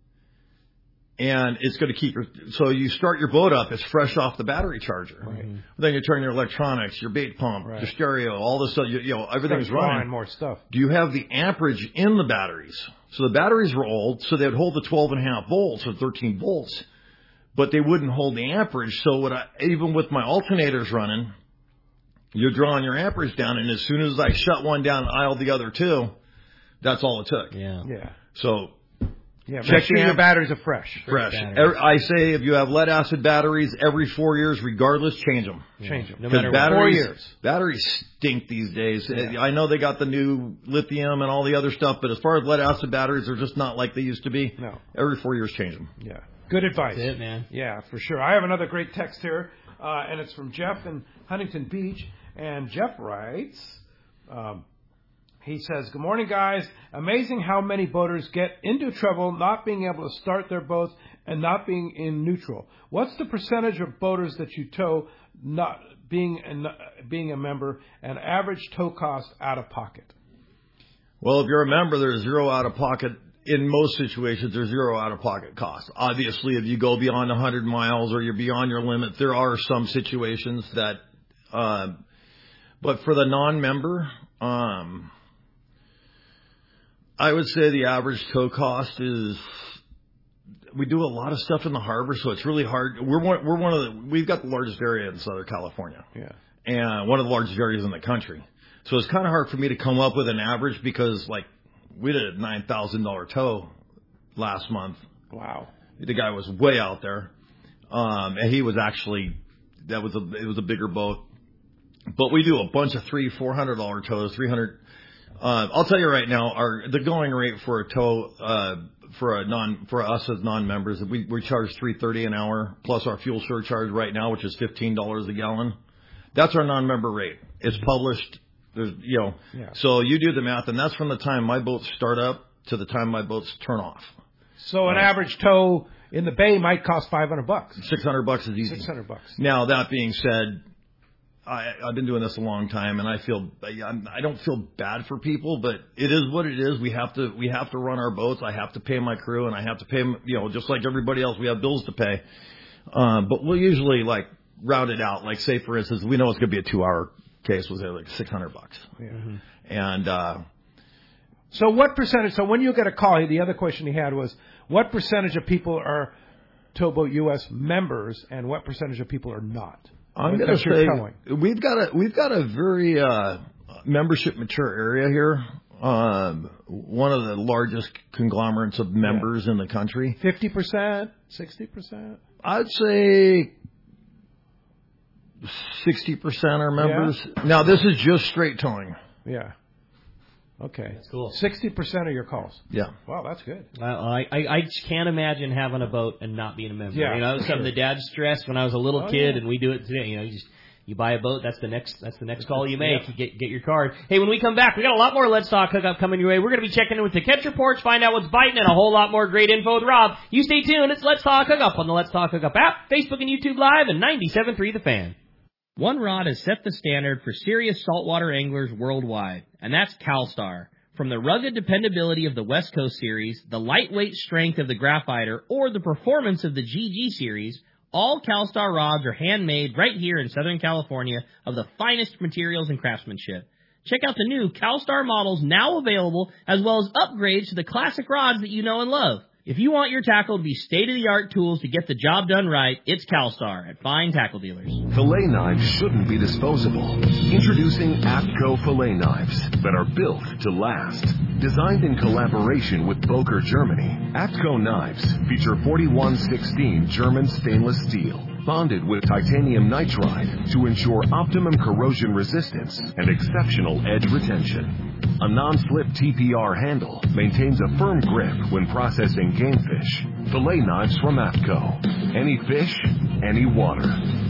And it's going to keep your, so you start your boat up, it's fresh off the battery charger. Right. Then you turn your electronics, your bait pump, Right. your stereo, all this stuff, you, you know, everything's Start drawing running. more stuff. Do you have the amperage in the batteries? So the batteries were old, so they'd hold the twelve and a half volts or thirteen volts, but they wouldn't hold the amperage. So what I, even with my alternators running, you're drawing your amperage down, and as soon as I shut one down and idled the other two, that's all it took. Yeah. Yeah. So Yeah. Check Make sure the your amp- batteries are fresh. fresh. batteries. Every, I say if you have lead acid batteries, every four years, regardless, change them. Change them. No Because matter batteries, what. Four years. batteries stink these days. Yeah. I know they got the new lithium and all the other stuff, but as far as lead acid batteries, they're just not like they used to be. No. Every four years, change them. Yeah. Good advice. That's it, man. Yeah, for sure. I have another great text here. uh, and it's from Jeff in Huntington Beach. And Jeff writes, um, he says, "Good morning, guys. Amazing how many boaters get into trouble not being able to start their boats and not being in neutral. What's the percentage of boaters that you tow not being a, being a member, and average tow cost out of pocket?" Well, if you're a member, there's zero out of pocket. In most situations, there's zero out of pocket cost. Obviously, if you go beyond one hundred miles or you're beyond your limit, there are some situations that, uh, but for the non-member, um, I would say the average tow cost is, we do a lot of stuff in the harbor, so it's really hard. We're one, we're one of the, we've got the largest area in Southern California. Yeah. And one of the largest areas in the country. So it's kind of hard for me to come up with an average because, like, we did a nine thousand dollars tow last month. Wow. The guy was way out there. Um, and he was actually, that was a, it was a bigger boat. But we do a bunch of three, four hundred dollar tows, three hundred. Uh, I'll tell you right now, our the going rate for a tow uh, for a non for us as non-members, we we charge three thirty an hour plus our fuel surcharge right now, which is fifteen dollars a gallon. That's our non-member rate. It's published. There's you know, yeah. So you do the math, and that's from the time my boats start up to the time my boats turn off. So an uh, average tow in the bay might cost five hundred bucks. Six hundred bucks is easy. Six hundred bucks. Now that being said, I, I've been doing this a long time, and I feel I'm, I don't feel bad for people, but it is what it is. We have to we have to run our boats. I have to pay my crew, and I have to pay them. You know, just like everybody else, we have bills to pay. Um, but we'll usually like route it out. Like say for instance, we know it's going to be a two hour case. Was like six hundred bucks. Yeah. Mm-hmm. And uh, so what percentage? So when you get a call, the other question he had was, what percentage of people are Towboat U S members, and what percentage of people are not? I'm going to say we've got a we've got a very uh, membership mature area here. Um, one of the largest conglomerates of members yeah. in the country. Fifty percent, sixty percent. I'd say sixty percent are members. Yeah. Now this is just straight towing. Yeah. Okay. That's cool. sixty percent of your calls. Yeah. Wow, that's good. Well, I, I I just can't imagine having a boat and not being a member. Yeah, you know, it's something sure. that Dad stressed when I was a little oh, kid, yeah. and we do it today. You know, you just you buy a boat, that's the next that's the next call you make. Yeah. You get get your card. Hey, when we come back, we got a lot more Let's Talk Hookup coming your way. We're going to be checking in with the catch reports, find out what's biting, and a whole lot more great info with Rob. You stay tuned. It's Let's Talk Hookup on the Let's Talk Hookup app, Facebook and YouTube Live, and ninety-seven point three The Fan. One rod has set the standard for serious saltwater anglers worldwide, and that's CalStar. From the rugged dependability of the West Coast Series, the lightweight strength of the Graphiter, or the performance of the G G Series, all CalStar rods are handmade right here in Southern California of the finest materials and craftsmanship. Check out the new CalStar models now available, as well as upgrades to the classic rods that you know and love. If you want your tackle to be state-of-the-art tools to get the job done right, it's CalStar at fine tackle dealers. Fillet knives shouldn't be disposable. Introducing APTCO fillet knives that are built to last. Designed in collaboration with Boker, Germany, APTCO knives feature forty-one sixteen German stainless steel, bonded with titanium nitride to ensure optimum corrosion resistance and exceptional edge retention. A non-slip T P R handle maintains a firm grip when processing game fish. Fillet knives from APTCO. Any fish, any water.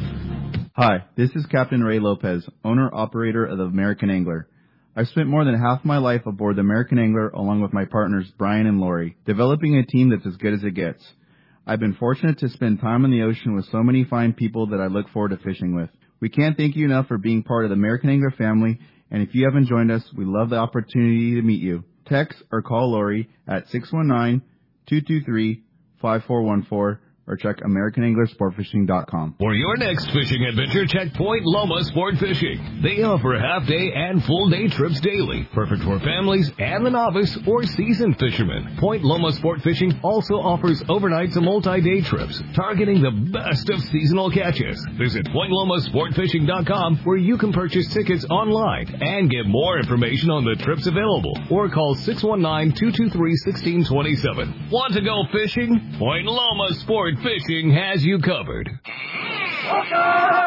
Hi, this is Captain Ray Lopez, owner-operator of the American Angler. I've spent more than half my life aboard the American Angler along with my partners Brian and Lori, developing a team that's as good as it gets. I've been fortunate to spend time on the ocean with so many fine people that I look forward to fishing with. We can't thank you enough for being part of the American Angler family, and if you haven't joined us, we love the opportunity to meet you. Text or call Lori at six one nine, two two three, five four one four or check American Angler Sport Fishing dot com. For your next fishing adventure, check Point Loma Sport Fishing. They offer half-day and full-day trips daily, perfect for families and the novice or seasoned fishermen. Point Loma Sport Fishing also offers overnight to multi-day trips, targeting the best of seasonal catches. Visit Point Loma Sport Fishing dot com, where you can purchase tickets online and get more information on the trips available, or call six one nine, two two three, one six two seven. Want to go fishing? Point Loma Sport Fishing has you covered.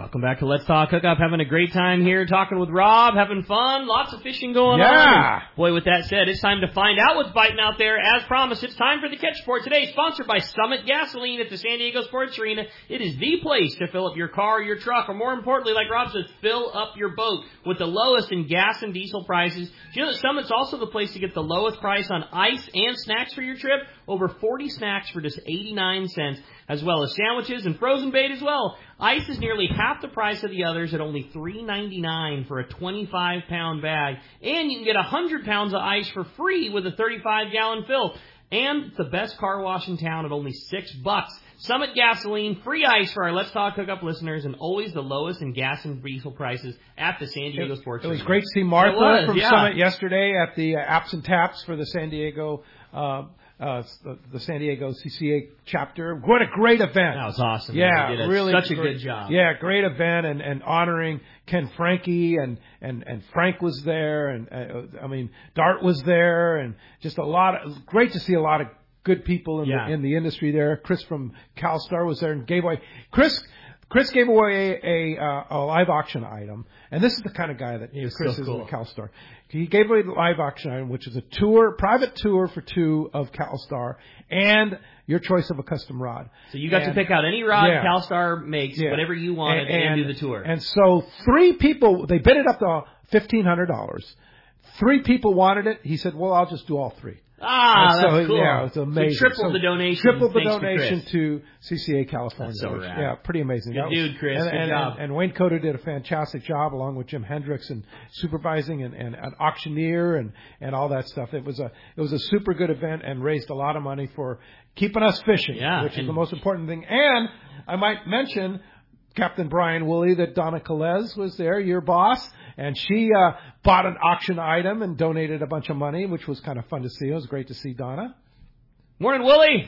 Welcome back to Let's Talk Hookup. Having a great time here, talking with Rob, having fun, lots of fishing going yeah. on. Yeah. Boy, with that said, it's time to find out what's biting out there. As promised, it's time for the Catch Report today, sponsored by Summit Gasoline at the San Diego Sports Arena. It is the place to fill up your car, your truck, or more importantly, like Rob says, fill up your boat with the lowest in gas and diesel prices. Do you know that Summit's also the place to get the lowest price on ice and snacks for your trip? Over forty snacks for just eighty-nine cents, as well as sandwiches and frozen bait as well. Ice is nearly half the price of the others at only three ninety-nine for a twenty-five pound bag. And you can get one hundred pounds of ice for free with a thirty-five gallon fill. And it's the best car wash in town at only six bucks. Summit Gasoline, free ice for our Let's Talk Hookup listeners, and always the lowest in gas and diesel prices at the San Diego it, Sports It was Arena. great to see Martha was, from yeah. Summit yesterday at the uh, Apps and Taps for the San Diego uh, Uh, the, the San Diego C C A chapter. What a great event. That was awesome. Yeah, they did a, really such a great, good job. Yeah, great event, and, and honoring Ken Franke, and, and, and Frank was there, and uh, I mean, Dart was there, and just a lot of, great to see a lot of good people in, yeah. the, in the industry there. Chris from CalStar was there and gave away, Chris, Chris gave away a, a, uh, a live auction item, and this is the kind of guy that Chris so is cool. with CalStar. He gave away the live auction item, which is a tour, private tour for two of CalStar, and your choice of a custom rod. So you got and, to pick out any rod yeah. CalStar makes, yeah. whatever you wanted, and, and, and do the tour. And so three people, they bid it up to fifteen hundred dollars. Three people wanted it. He said, well, I'll just do all three. Ah, so, that's cool. Yeah, it's amazing. So triple so the donation. Triple the Thanks donation to, to C C A California. That's so which, rad. Yeah, pretty amazing. Good that was, dude, Chris. And, Good and, job. And, and Wayne Coda did a fantastic job along with Jim Hendricks and supervising and, and an auctioneer and, and all that stuff. It was a it was a super good event and raised a lot of money for keeping us fishing, yeah, which is the most important thing. And I might mention Captain Brian Woolley, that Donna Calez was there, your boss, and she uh, bought an auction item and donated a bunch of money, which was kind of fun to see. It was great to see Donna. Morning, Woolley.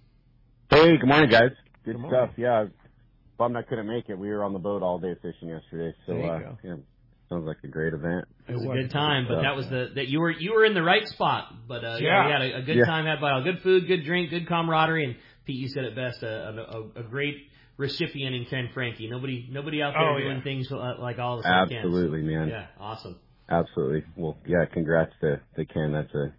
Hey, good morning, guys. Good, good stuff. Yeah, bummed I couldn't make it. We were on the boat all day fishing yesterday, so uh, yeah, sounds like a great event. It was a good time, but that was the that you were you were in the right spot. But uh, yeah, yeah, we had a, a good yeah. time, had by all good food, good drink, good camaraderie, and Pete, you said it best, a, a, a great recipient in Ken Franke. Nobody, nobody out there oh, doing yeah. things like all of us. Absolutely, like man. Yeah, awesome. Absolutely. Well, yeah, congrats to, to Ken. That's a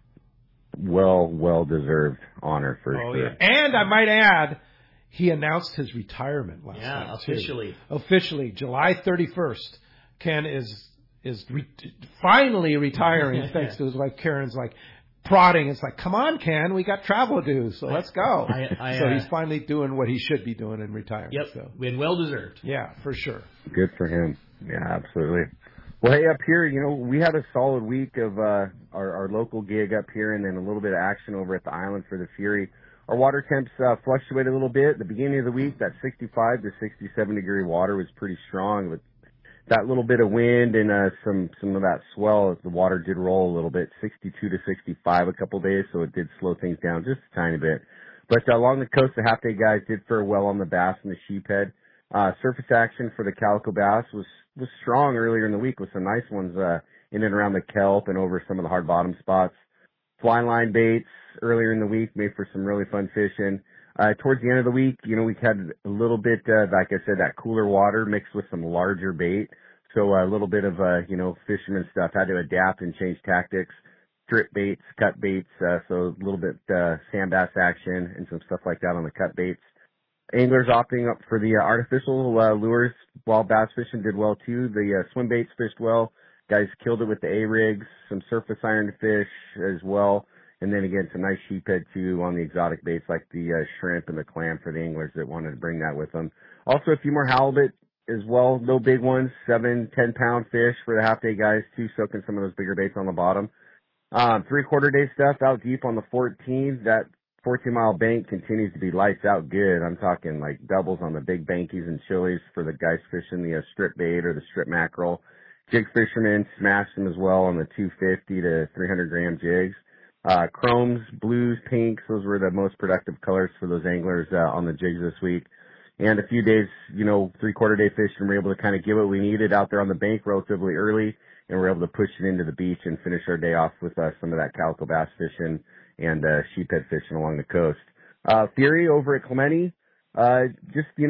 well, well deserved honor for oh, sure. Yeah. And I might add, he announced his retirement last yeah, night. Yeah, officially. Too. Officially, July thirty-first. Ken is is re- finally retiring, thanks to his wife Karen's like prodding. It's like, come on, Ken, we got travel to do, so let's go. I, I, so uh, he's finally doing what he should be doing in retirement. Yep, so. and well deserved. Yeah, for sure. Good for him. Yeah, absolutely. Well, hey, up here, you know, we had a solid week of uh, our, our local gig up here, and then a little bit of action over at the island for the Fury. Our water temps uh, fluctuated a little bit. At the beginning of the week, that sixty-five to sixty-seven degree water was pretty strong. With that little bit of wind and uh, some some of that swell, the water did roll a little bit, sixty-two to sixty-five a couple days, so it did slow things down just a tiny bit. But uh, along the coast, the half-day guys did fare well on the bass and the sheephead. Uh, surface action for the calico bass was was strong earlier in the week with some nice ones uh, in and around the kelp and over some of the hard bottom spots. Fly line baits earlier in the week made for some really fun fishing. Uh, towards the end of the week, you know, we had a little bit, uh, like I said, that cooler water mixed with some larger bait. So uh, a little bit of, uh, you know, fisherman stuff. Had to adapt and change tactics. Strip baits, cut baits, uh, so a little bit uh, sand bass action and some stuff like that on the cut baits. Anglers opting up for the uh, artificial uh, lures while bass fishing did well too. The uh, swim baits fished well. Guys killed it with the A-rigs, some surface iron fish as well. And then again, some nice sheephead too on the exotic baits like the uh, shrimp and the clam for the anglers that wanted to bring that with them. Also a few more halibut as well. No big ones, seven, ten pound fish for the half day guys too, soaking some of those bigger baits on the bottom. Um, three quarter day stuff out deep on the fourteen. That fourteen mile bank continues to be lights out good. I'm talking like doubles on the big bankies and chilies for the guys fishing the uh, strip bait or the strip mackerel. Jig fishermen smashed them as well on the two fifty to three hundred gram jigs. Uh, chromes, blues, pinks, those were the most productive colors for those anglers uh, on the jigs this week. And a few days, you know, three quarter day fishing, we were able to kind of get what we needed out there on the bank relatively early, and we were able to push it into the beach and finish our day off with uh, some of that calico bass fishing and uh, sheephead fishing along the coast. Uh, Fury over at Clemente, uh, just, you know,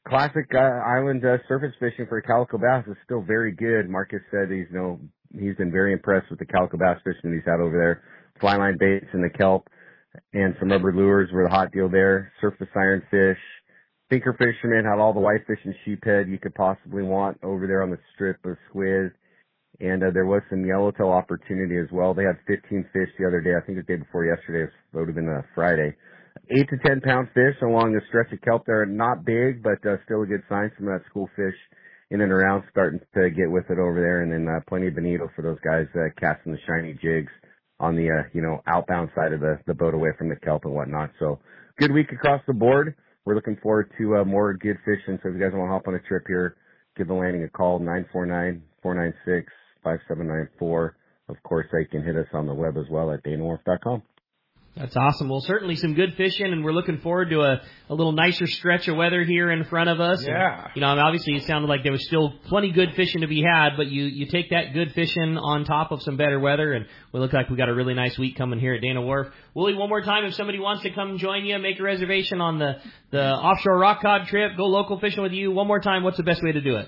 classic uh, island uh, surface fishing for calico bass is still very good. Marcus said he's you know he's been very impressed with the calico bass fishing he's had over there. Fly line baits and the kelp and some rubber lures were the hot deal there. Surface iron fish. Thinker fishermen had all the whitefish and sheephead you could possibly want over there on the strip of squid. And uh, there was some yellowtail opportunity as well. They had fifteen fish the other day. I think the day before yesterday. It would have been a Friday. Eight to ten pound fish along the stretch of kelp there. Not big, but uh, still a good sign. Some of that school fish in and around starting to get with it over there. And then uh, plenty of bonito for those guys uh, casting the shiny jigs on the, uh, you know, outbound side of the, the boat away from the kelp and whatnot. So good week across the board. We're looking forward to uh, more good fishing. So if you guys want to hop on a trip here, give the landing a call, nine four nine, four nine six, five seven nine four. Of course, they can hit us on the web as well at dana wharf dot com. That's awesome. Well, certainly some good fishing, and we're looking forward to a, a little nicer stretch of weather here in front of us. Yeah. And, you know, I mean, obviously it sounded like there was still plenty good fishing to be had, but you, you take that good fishing on top of some better weather, and we look like we got a really nice week coming here at Dana Wharf. Willie, one more time, if somebody wants to come join you, make a reservation on the, the offshore rock cod trip, go local fishing with you, one more time, what's the best way to do it?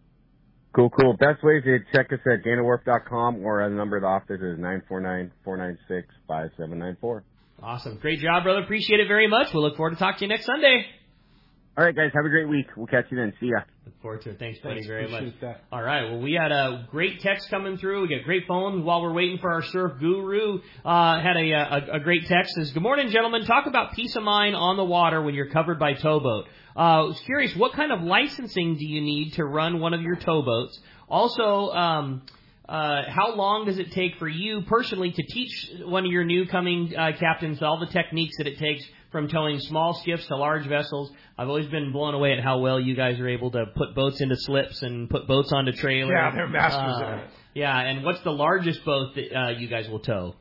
Cool, cool. Best way to check us at dana wharf dot com, or the number of the office is nine four nine, four nine six, five seven nine four. Awesome. Great job, brother. Appreciate it very much. We'll look forward to talking to you next Sunday. All right, guys. Have a great week. We'll catch you then. See ya. Look forward to it. Thanks, buddy, Thanks, very much. appreciate that. All right. Well, we had a great text coming through. We got great phone while we're waiting for our surf guru. Uh, had a, a, a great text. Says, good morning, gentlemen. Talk about peace of mind on the water when you're covered by towboat. Uh, I was curious, what kind of licensing do you need to run one of your towboats? Also, um, uh, how long does it take for you personally to teach one of your new coming uh, captains all the techniques that it takes from towing small skiffs to large vessels? I've always been blown away at how well you guys are able to put boats into slips and put boats onto trailers. Yeah, they're masters uh, at it. Yeah, and what's the largest boat that uh, you guys will tow?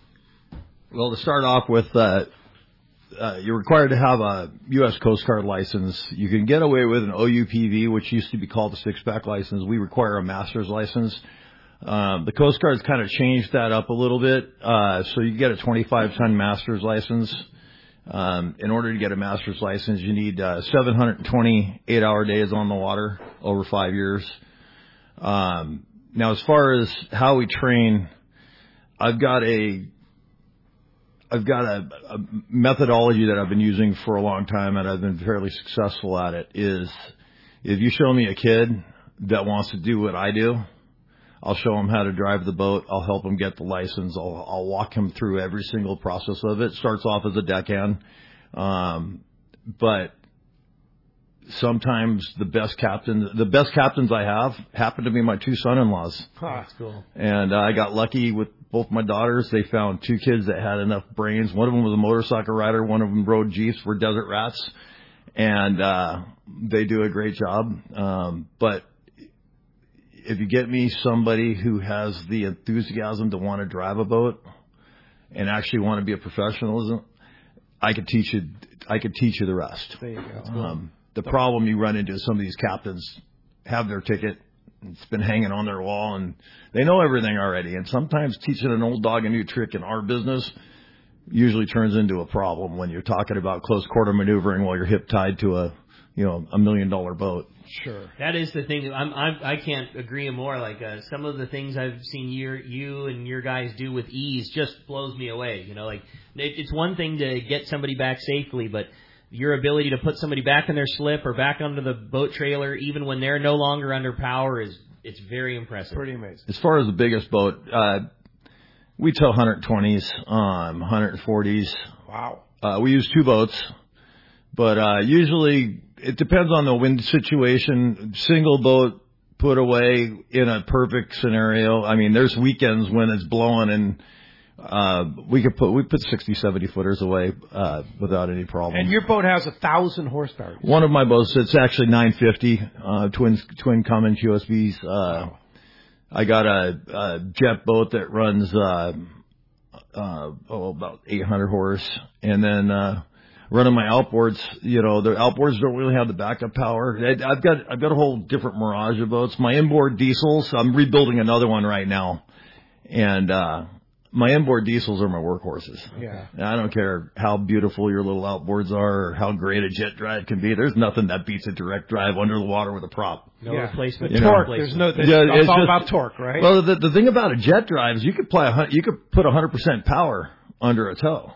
Well, to start off with, uh, uh, you're required to have a U S Coast Guard license. You can get away with an O U P V, which used to be called a six-pack license. We require a master's license. Um, the Coast Guard's kind of changed that up a little bit. Uh, so you get a twenty-five ton master's license. Um, in order to get a master's license, you need uh, seven hundred twenty eight-hour days on the water over five years. Um, now, as far as how we train, I've got a I've got a, a methodology that I've been using for a long time, and I've been fairly successful at it. Is if you show me a kid that wants to do what I do, I'll show him how to drive the boat. I'll help him get the license. I'll, I'll walk him through every single process of it. Starts off as a deckhand. Um, but sometimes the best captain, the best captains I have happen to be my two son-in-laws. Oh, that's cool. And uh, I got lucky with both my daughters. They found two kids that had enough brains. One of them was a motorcycle rider. One of them rode Jeeps for desert rats. And uh, they do a great job. Um, but if you get me somebody who has the enthusiasm to want to drive a boat and actually want to be a professional, I could teach you. I could teach you the rest. There you go. Um, the problem you run into is some of these captains have their ticket. It's been hanging on their wall, and they know everything already. And sometimes teaching an old dog a new trick in our business usually turns into a problem when you're talking about close quarter maneuvering while you're hip tied to a, you know, a million dollar boat. Sure. That is the thing. I'm, I'm, I can't agree more. Like uh, some of the things I've seen you, you and your guys do with ease just blows me away. You know, like it, it's one thing to get somebody back safely, but your ability to put somebody back in their slip or back onto the boat trailer, even when they're no longer under power, is it's very impressive. Pretty amazing. As far as the biggest boat, uh, we tow one twenties, um, one forties. Wow. Uh, we use two boats, but uh, usually it depends on the wind situation. Single boat put away in a perfect scenario. I mean, there's weekends when it's blowing and uh, we could put, we put sixty, seventy footers away, uh, without any problem. And your boat has a thousand horsepower. One of my boats, it's actually nine fifty, uh, twin, twin Cummins U S Bs. Uh, wow. I got a, a jet boat that runs, uh, uh, oh, about eight hundred horse. And then, uh, running my outboards, you know, the outboards don't really have the backup power. I've got, I've got a whole different mirage of boats. My inboard diesels, I'm rebuilding another one right now. And, uh, my inboard diesels are my workhorses. Yeah. And I don't care how beautiful your little outboards are or how great a jet drive can be. There's nothing that beats a direct drive under the water with a prop. No yeah. replacement. The no torque. replacement. There's no. There's, Yeah, it's, it's all just, about torque, right? Well, the, the thing about a jet drive is you could play a, hun- you could put one hundred percent power under a tow.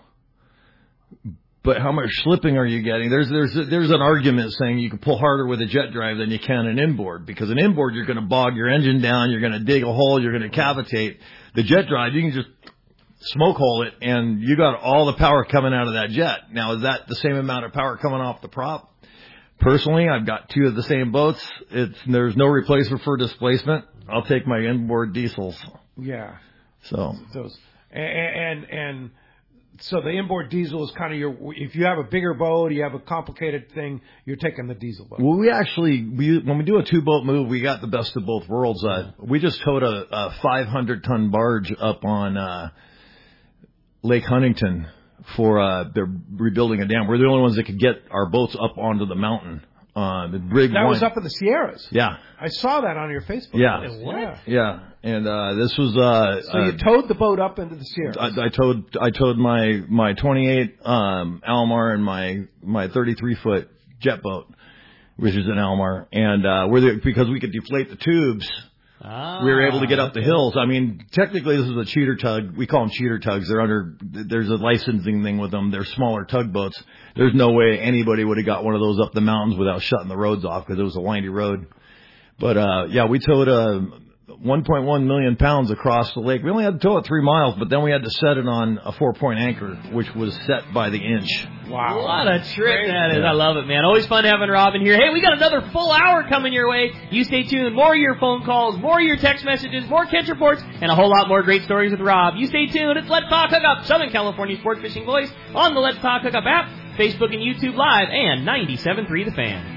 But how much slipping are you getting? There's there's there's an argument saying you can pull harder with a jet drive than you can an inboard, because an inboard you're going to bog your engine down, you're going to dig a hole, you're going to cavitate. The jet drive, you can just smoke hole it, and you got all the power coming out of that jet. Now, is that the same amount of power coming off the prop? Personally, I've got two of the same boats. It's there's no replacement for displacement. I'll take my inboard diesels. Yeah. So those and and. and So the inboard diesel is kind of your, if you have a bigger boat, you have a complicated thing, you're taking the diesel boat. Well, we actually, we, when we do a two-boat move, we got the best of both worlds. Uh, we just towed a, a five hundred ton barge up on uh, Lake Huntington for, uh, they're rebuilding a dam. We're the only ones that could get our boats up onto the mountain. Uh, the rig that one. was up in the Sierras. Yeah. I saw that on your Facebook. Yeah. What? Yeah. Yeah. And, uh, this was, uh, so you uh, towed the boat up into the Sierras. I, I towed, I towed my, my twenty-eight, um, Almar and my, my thirty-three foot jet boat, which is an Almar. And, uh, we're the, because we could deflate the tubes. Ah, we were able to get up okay. the hills. I mean, technically this is a cheater tug. We call them cheater tugs. They're under, there's a licensing thing with them. They're smaller tugboats. There's no way anybody would have got one of those up the mountains without shutting the roads off, because it was a windy road. But, uh, yeah, we towed, uh, one point one million pounds across the lake. We only had to tow it three miles, but then we had to set it on a four point anchor, which was set by the inch. Wow. What a trip that is. I love it, man. Always fun having Robin here. Hey, we got another full hour coming your way. You stay tuned. More of your phone calls, more of your text messages, more catch reports, and a whole lot more great stories with Rob. You stay tuned. It's Let's Talk Hookup, Southern California Sport Fishing Voice, on the Let's Talk Hookup app, Facebook and YouTube Live, and ninety-seven point three The Fan.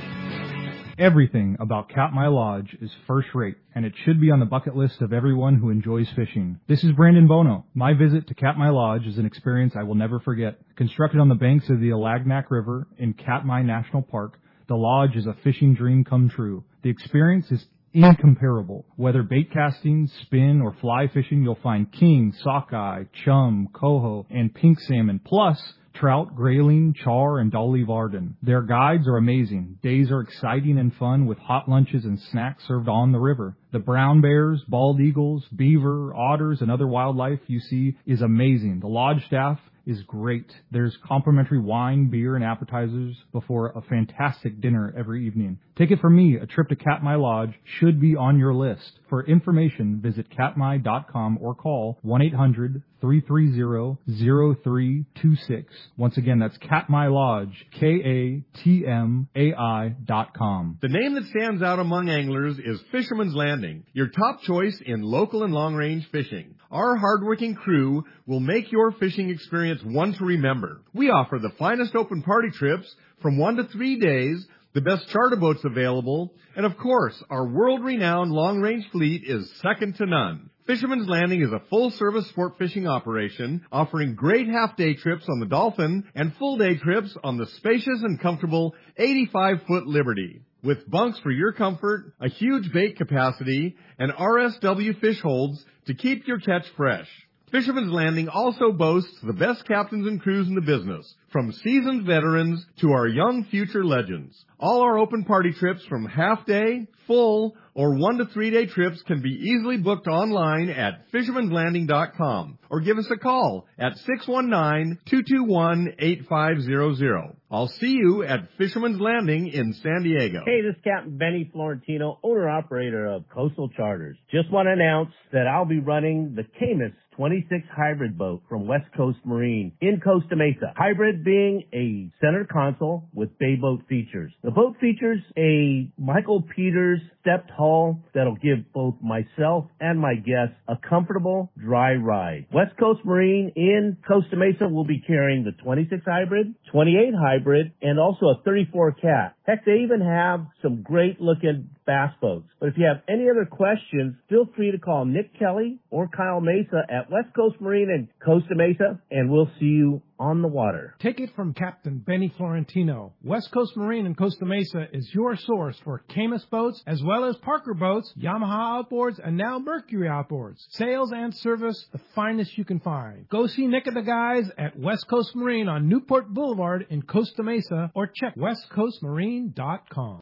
Everything about Katmai Lodge is first rate, and it should be on the bucket list of everyone who enjoys fishing. This is Brandon Bono. My visit to Katmai Lodge is an experience I will never forget. Constructed on the banks of the Alagnak River in Katmai National Park, the lodge is a fishing dream come true. The experience is incomparable. Whether bait casting, spin, or fly fishing, you'll find king, sockeye, chum, coho, and pink salmon, plus trout, grayling, char, and dolly varden. Their guides are amazing. Days are exciting and fun with hot lunches and snacks served on the river. The brown bears, bald eagles, beaver, otters, and other wildlife you see is amazing. The lodge staff is great. There's complimentary wine, beer, and appetizers before a fantastic dinner every evening. Take it from me, a trip to Katmai Lodge should be on your list. For information, visit katmai dot com or call one eight hundred three three zero zero three two six. Once again, that's Katmai Lodge, K A T M A I dot com. The name that stands out among anglers is Fisherman's Landing, your top choice in local and long-range fishing. Our hardworking crew will make your fishing experience one to remember. We offer the finest open party trips from one to three days, the best charter boats available, and of course, our world-renowned long-range fleet is second to none. Fisherman's Landing is a full-service sport fishing operation offering great half-day trips on the Dolphin and full-day trips on the spacious and comfortable eighty-five foot Liberty. With bunks for your comfort, a huge bait capacity, and R S W fish holds to keep your catch fresh. Fisherman's Landing also boasts the best captains and crews in the business, from seasoned veterans to our young future legends. All our open party trips from half-day, full, or one to three day trips can be easily booked online at fishermans landing dot com or give us a call at six one nine, two two one, eight five zero zero. I'll see you at Fisherman's Landing in San Diego. Hey, this is Captain Benny Florentino, owner-operator of Coastal Charters. Just want to announce that I'll be running the Camus twenty-six hybrid boat from West Coast Marine in Costa Mesa. Hybrid being a center console with bay boat features. The boat features a Michael Peters stepped hull that'll give both myself and my guests a comfortable, dry ride. West Coast Marine in Costa Mesa will be carrying the twenty-six hybrid, twenty-eight hybrid, and also a thirty-four cat. Heck, they even have some great looking bass boats. But if you have any other questions, feel free to call Nick Kelly or Kyle Mesa at West Coast Marine in Costa Mesa, and we'll see you on the water. Take it from Captain Benny Florentino. West Coast Marine in Costa Mesa is your source for Camus boats, as well as Parker boats, Yamaha outboards, and now Mercury outboards. Sales and service, the finest you can find. Go see Nick and the guys at West Coast Marine on Newport Boulevard in Costa Mesa, or check west coast marine dot com.